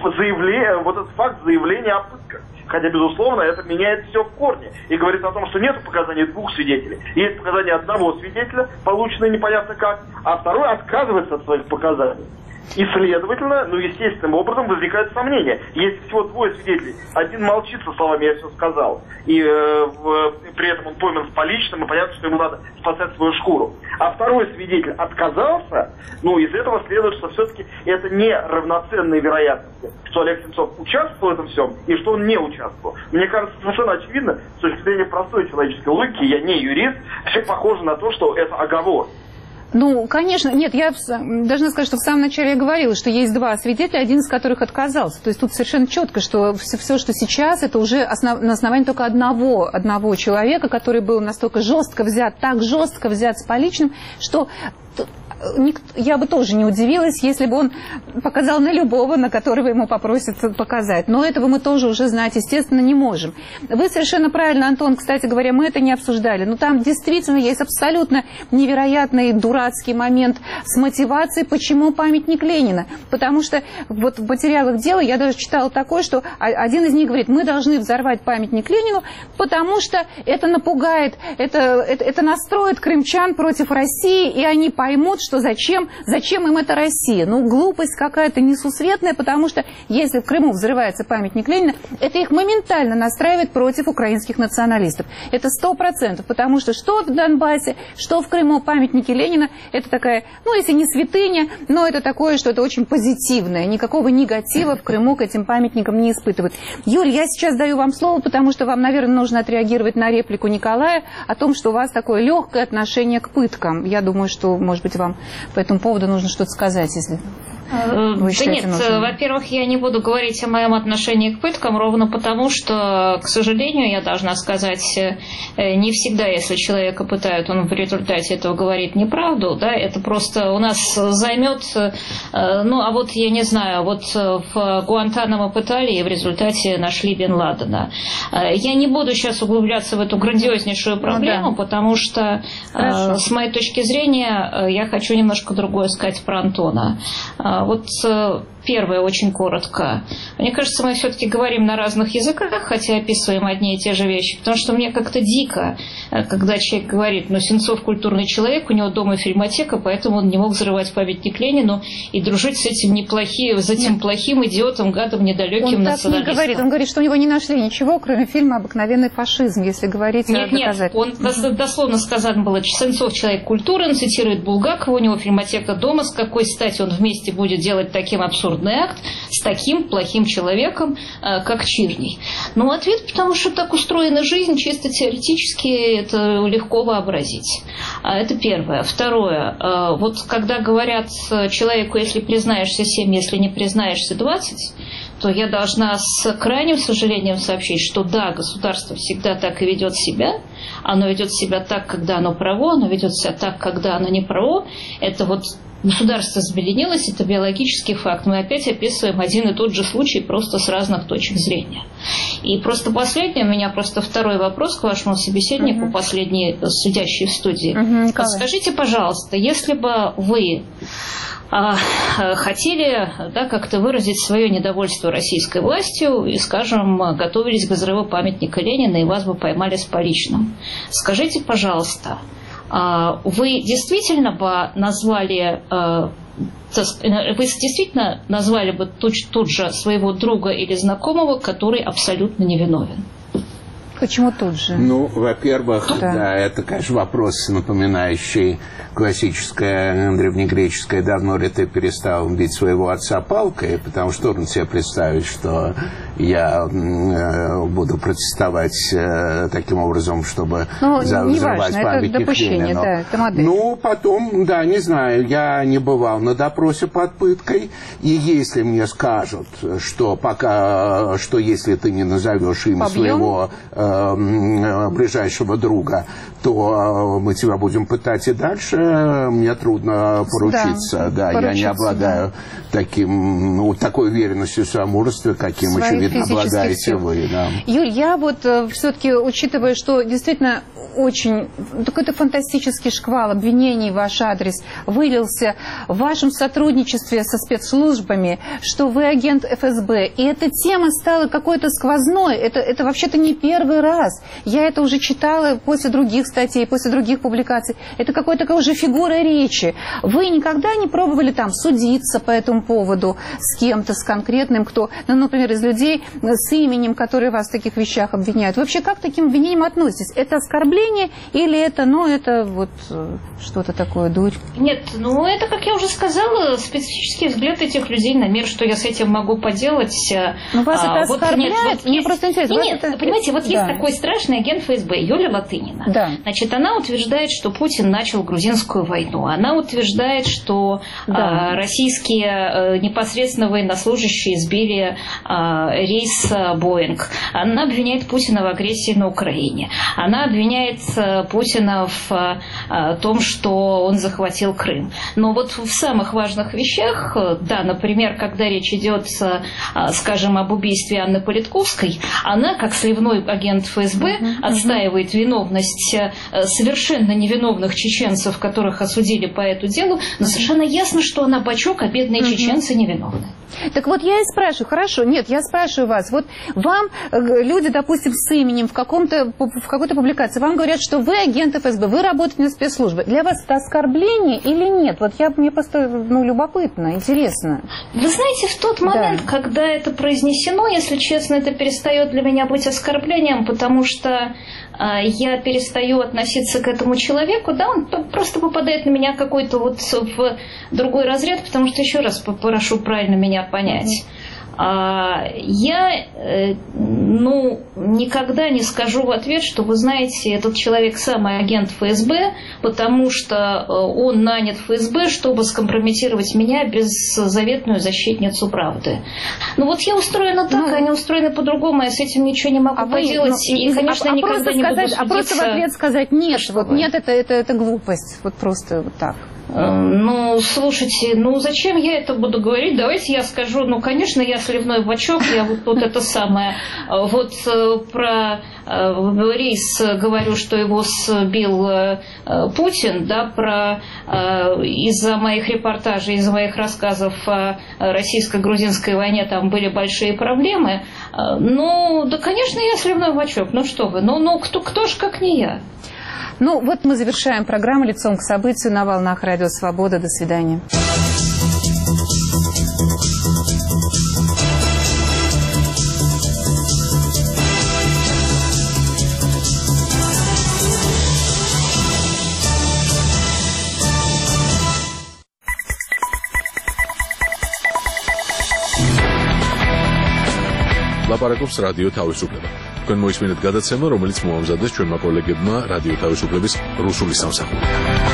вот этот факт заявления о пытках. Хотя, безусловно, это меняет все в корне. И говорит о том, что нет показаний двух свидетелей. Есть показания одного свидетеля, полученные непонятно как, а второй отказывается от своих показаний. И, следовательно, естественным образом возникает сомнение. Есть всего двое свидетелей. Один молчит со словами «я все сказал». И при этом он пойман с поличным, и понятно, что ему надо спасать свою шкуру. А второй свидетель отказался, из этого следует, что все-таки это не равноценные вероятности, что Олег Сенцов участвовал в этом всем и что он не участвовал. Мне кажется, совершенно очевидно, с точки зрения простой человеческой логики, я не юрист, все похоже на то, что это оговор.
Конечно, нет, я должна сказать, что в самом начале я говорила, что есть два свидетеля, один из которых отказался. То есть тут совершенно четко, что все, что сейчас, это уже на основании только одного человека, который был настолько жестко взят, так жестко взят с поличным, что... Я бы тоже не удивилась, если бы он показал на любого, на которого ему попросят показать. Но этого мы тоже уже знать, естественно, не можем. Вы совершенно правильно, Антон, кстати говоря, мы это не обсуждали. Но там действительно есть абсолютно невероятный дурацкий момент с мотивацией, почему памятник Ленина. Потому что вот в материалах дела я даже читала такое, что один из них говорит, мы должны взорвать памятник Ленину, потому что это напугает, это настроит крымчан против России, и они поймут, что зачем им эта Россия? Глупость какая-то несусветная, потому что если в Крыму взрывается памятник Ленина, это их моментально настраивает против украинских националистов. Это 100%, потому что в Донбассе, что в Крыму памятники Ленина, это такая, если не святыня, но это такое, что это очень позитивное. Никакого негатива в Крыму к этим памятникам не испытывают. Юль, я сейчас даю вам слово, потому что вам, наверное, нужно отреагировать на реплику Николая о том, что у вас такое легкое отношение к пыткам. Я думаю, что, может быть, вам по этому поводу нужно что-то сказать, если...
Да нет, во-первых, я не буду говорить о моем отношении к пыткам, ровно потому, что, к сожалению, я должна сказать, не всегда, если человека пытают, он в результате этого говорит неправду, да, это просто у нас займет, я не знаю, в Гуантанамо пытали и в результате нашли Бен Ладена. Я не буду сейчас углубляться в эту грандиознейшую проблему, потому что, с моей точки зрения, я хочу немножко другое сказать про Антона. Первое, очень коротко. Мне кажется, мы все-таки говорим на разных языках, хотя описываем одни и те же вещи, потому что мне как-то дико, когда человек говорит, Сенцов культурный человек, у него дома фильмотека, поэтому он не мог взрывать памятник Ленину и дружить с этим плохим идиотом, гадом, недалеким националистом.
Он так не говорит, он говорит, что у него не нашли ничего, кроме фильма «Обыкновенный фашизм», если говорить о доказательствах.
Нет, он дословно сказано было, Сенцов человек культуры, он цитирует Булгакова, у него фильмотека дома, с какой стати он вместе будет делать таким абсурдным акт с таким плохим человеком, как Чирний. Ответ, потому что так устроена жизнь, чисто теоретически это легко вообразить. Это первое. Второе. Когда говорят человеку, если признаешься 7, если не признаешься 20, то я должна с крайним сожалением сообщить, что да, государство всегда так и ведет себя, оно ведет себя так, когда оно право, оно ведет себя так, когда оно не право. Это вот государство взбеленилось, это биологический факт. Мы опять описываем один и тот же случай, просто с разных точек зрения. И просто последний, у меня просто второй вопрос к вашему собеседнику, последний сидящий в студии. Скажите, пожалуйста, если бы вы хотели как-то выразить свое недовольство российской властью и, скажем, готовились к взрыву памятника Ленина, и вас бы поймали с поличным. Скажите, пожалуйста, вы действительно бы назвали бы тут же своего друга или знакомого, который абсолютно невиновен?
Почему тут же?
Ну, во-первых, да, это, конечно, вопрос, напоминающий классическое древнегреческое «давно ли ты перестал бить своего отца палкой», потому что трудно себе представить, что я буду протестовать таким образом, чтобы взорвать памятник Ленину. Да, это модель. Ну, потом, да, не знаю, я не бывал на допросе под пыткой, и если мне скажут, что если ты не назовешь имя своего ближайшего друга, то мы тебя будем пытать и дальше, мне трудно поручиться. Да, я не обладаю такой уверенностью в своем мужестве, каким, очевидно, обладаете вы. Да.
Юль, я вот все-таки, учитывая, что действительно очень какой-то фантастический шквал обвинений в ваш адрес вылился в вашем сотрудничестве со спецслужбами, что вы агент ФСБ, и эта тема стала какой-то сквозной, это вообще-то не первый раз. Я это уже читала после других статей, после других публикаций. Это какой-то уже фигура речи. Вы никогда не пробовали там судиться по этому поводу с кем-то, с конкретным, кто, например, из людей с именем, которые вас в таких вещах обвиняют? Вы вообще как к таким обвинениям относитесь? Это оскорбление или это, это вот что-то такое, дурь?
Нет, это, как я уже сказала, специфический взгляд этих людей на мир, что я с этим могу поделать.
Но вас это оскорбляет? Мне просто интересно.
Нет, понимаете, есть такой страшный агент ФСБ, Юлия Латынина.
Да.
Значит, она утверждает, что Путин начал грузинскую войну. Она утверждает, что российские непосредственно военнослужащие сбили рейс Боинг. Она обвиняет Путина в агрессии на Украине. Она обвиняет Путина в том, что он захватил Крым. Но вот в самых важных вещах, например, когда речь идет, скажем, об убийстве Анны Политковской, она, как сливной агент ФСБ, отстаивает виновность совершенно невиновных чеченцев, которых осудили по этому делу, но совершенно ясно, что она бачок, а бедные чеченцы невиновны.
Так вот я и спрашиваю, хорошо, нет, я спрашиваю вас, вот вам люди, допустим, с именем в какой-то публикации, вам говорят, что вы агент ФСБ, вы работаете на спецслужбе. Для вас это оскорбление или нет? Вот мне просто любопытно, интересно.
Вы знаете, в тот момент, когда это произнесено, если честно, это перестает для меня быть оскорблением, потому что я перестаю относиться к этому человеку, он просто попадает на меня какой-то в другой разряд, потому что, еще раз попрошу правильно меня понять. Я никогда не скажу в ответ, что, вы знаете, этот человек самый агент ФСБ, потому что он нанят ФСБ, чтобы скомпрометировать меня, беззаветную защитницу правды. Я устроена так, они устроены по-другому, я с этим ничего не могу поделать. И, конечно, никогда не буду судиться.
А просто в ответ сказать нет, нет, это глупость, просто вот так.
Слушайте, зачем я это буду говорить? Давайте я скажу, конечно, я сливной бачок, я вот это самое. Про рейс говорю, что его сбил Путин, из-за моих репортажей, из-за моих рассказов о российско-грузинской войне там были большие проблемы. Конечно, я сливной бачок, что вы, кто ж как не я?
Мы завершаем программу «Лицом к событию» на волнах Радио Свобода. До свидания.
ლაპარაკობს რადიო თავისუფლება. თქვენ მოისმინეთ გადაცემა, რომელიც მოამზადეს ჩვენმა კოლეგებმა რადიო თავისუფლების რუსული სამსახური.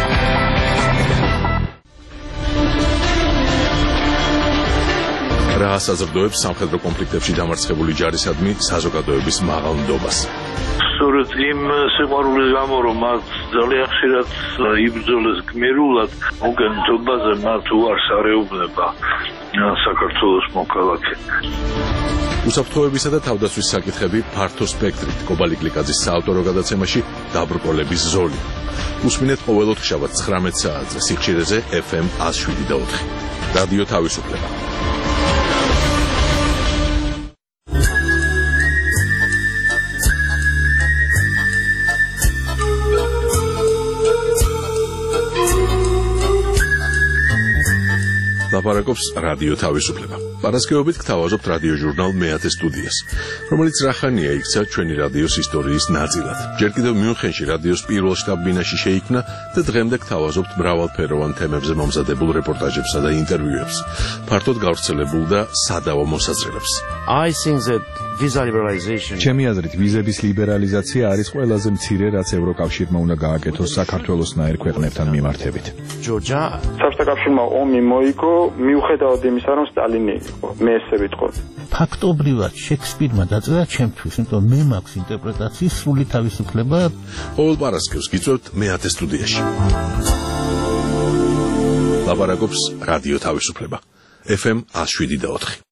რა ასაზრდოებს სამხედრო კონფლიქტებში დამარცხებული ჯარისადმი საზოგადოების მაღალ ნდობას?
სწორედ იმ სიყვარულის გამო, რომ მათ ძალიან ხშირად იბრძოლეს გმირულად, უკენითობაზე მათ უარს არეუბნება საქართველოს მოქალაქე.
უსაფრთხოებისა და თავდაცვის საკითხები ფართო სპექტრით. კობალი გლიკაძის საავტორო გადაცემაში დაბრკოლების ზოლი. უსმინეთ ყოველ ოთხშაბათს 19 საათზე სიხშირეზე FM 107.4. რადიო თავისუფლება. ლაპარაკობს რადიო თავისუფლება. პარასკევობით გთავაზობთ რადიო ჟურნალ მეათე სტუდიას, რომელიც რახანია იქცა ჩვენი რადიოს ისტორიის ნაწილად. ჯერ კიდევ მიუნხენში რადიოს პირველ შტაბ-ბინაში შეიქმნა და დღემდე გთავაზობთ მრავალფეროვან თემებზე მომზადებულ რეპორტაჟებსა და ინტერვიუებს, ფართოდ გავრცელებულ და სადავო მოსაზრებებს.
ჩემი აზრით, ვიზების ლიბერალიზაცია არის ყველაზე მცირე, რაც ევროკავშირმა უნდა გააკეთოს საქართველოსნაირ ქვეყნებთან მიმართებით.
საბჭოთა კავშირმა ომი მოიგო, მიუხედავად იმისა, რომ სტალინი იყო, მე ესე ვიტყოდი.
ფაქტობრივად შექსპირმა დაწერა ჩემთვის, იმიტომ მე მაქვს ინტერპრეტაციის სრული თავისუფლება.
ყოველ პარასკევს გიწევთ მეათე სტუდიაში. ლაპარაკობს რადიო თავისუფლება. FM 107.4.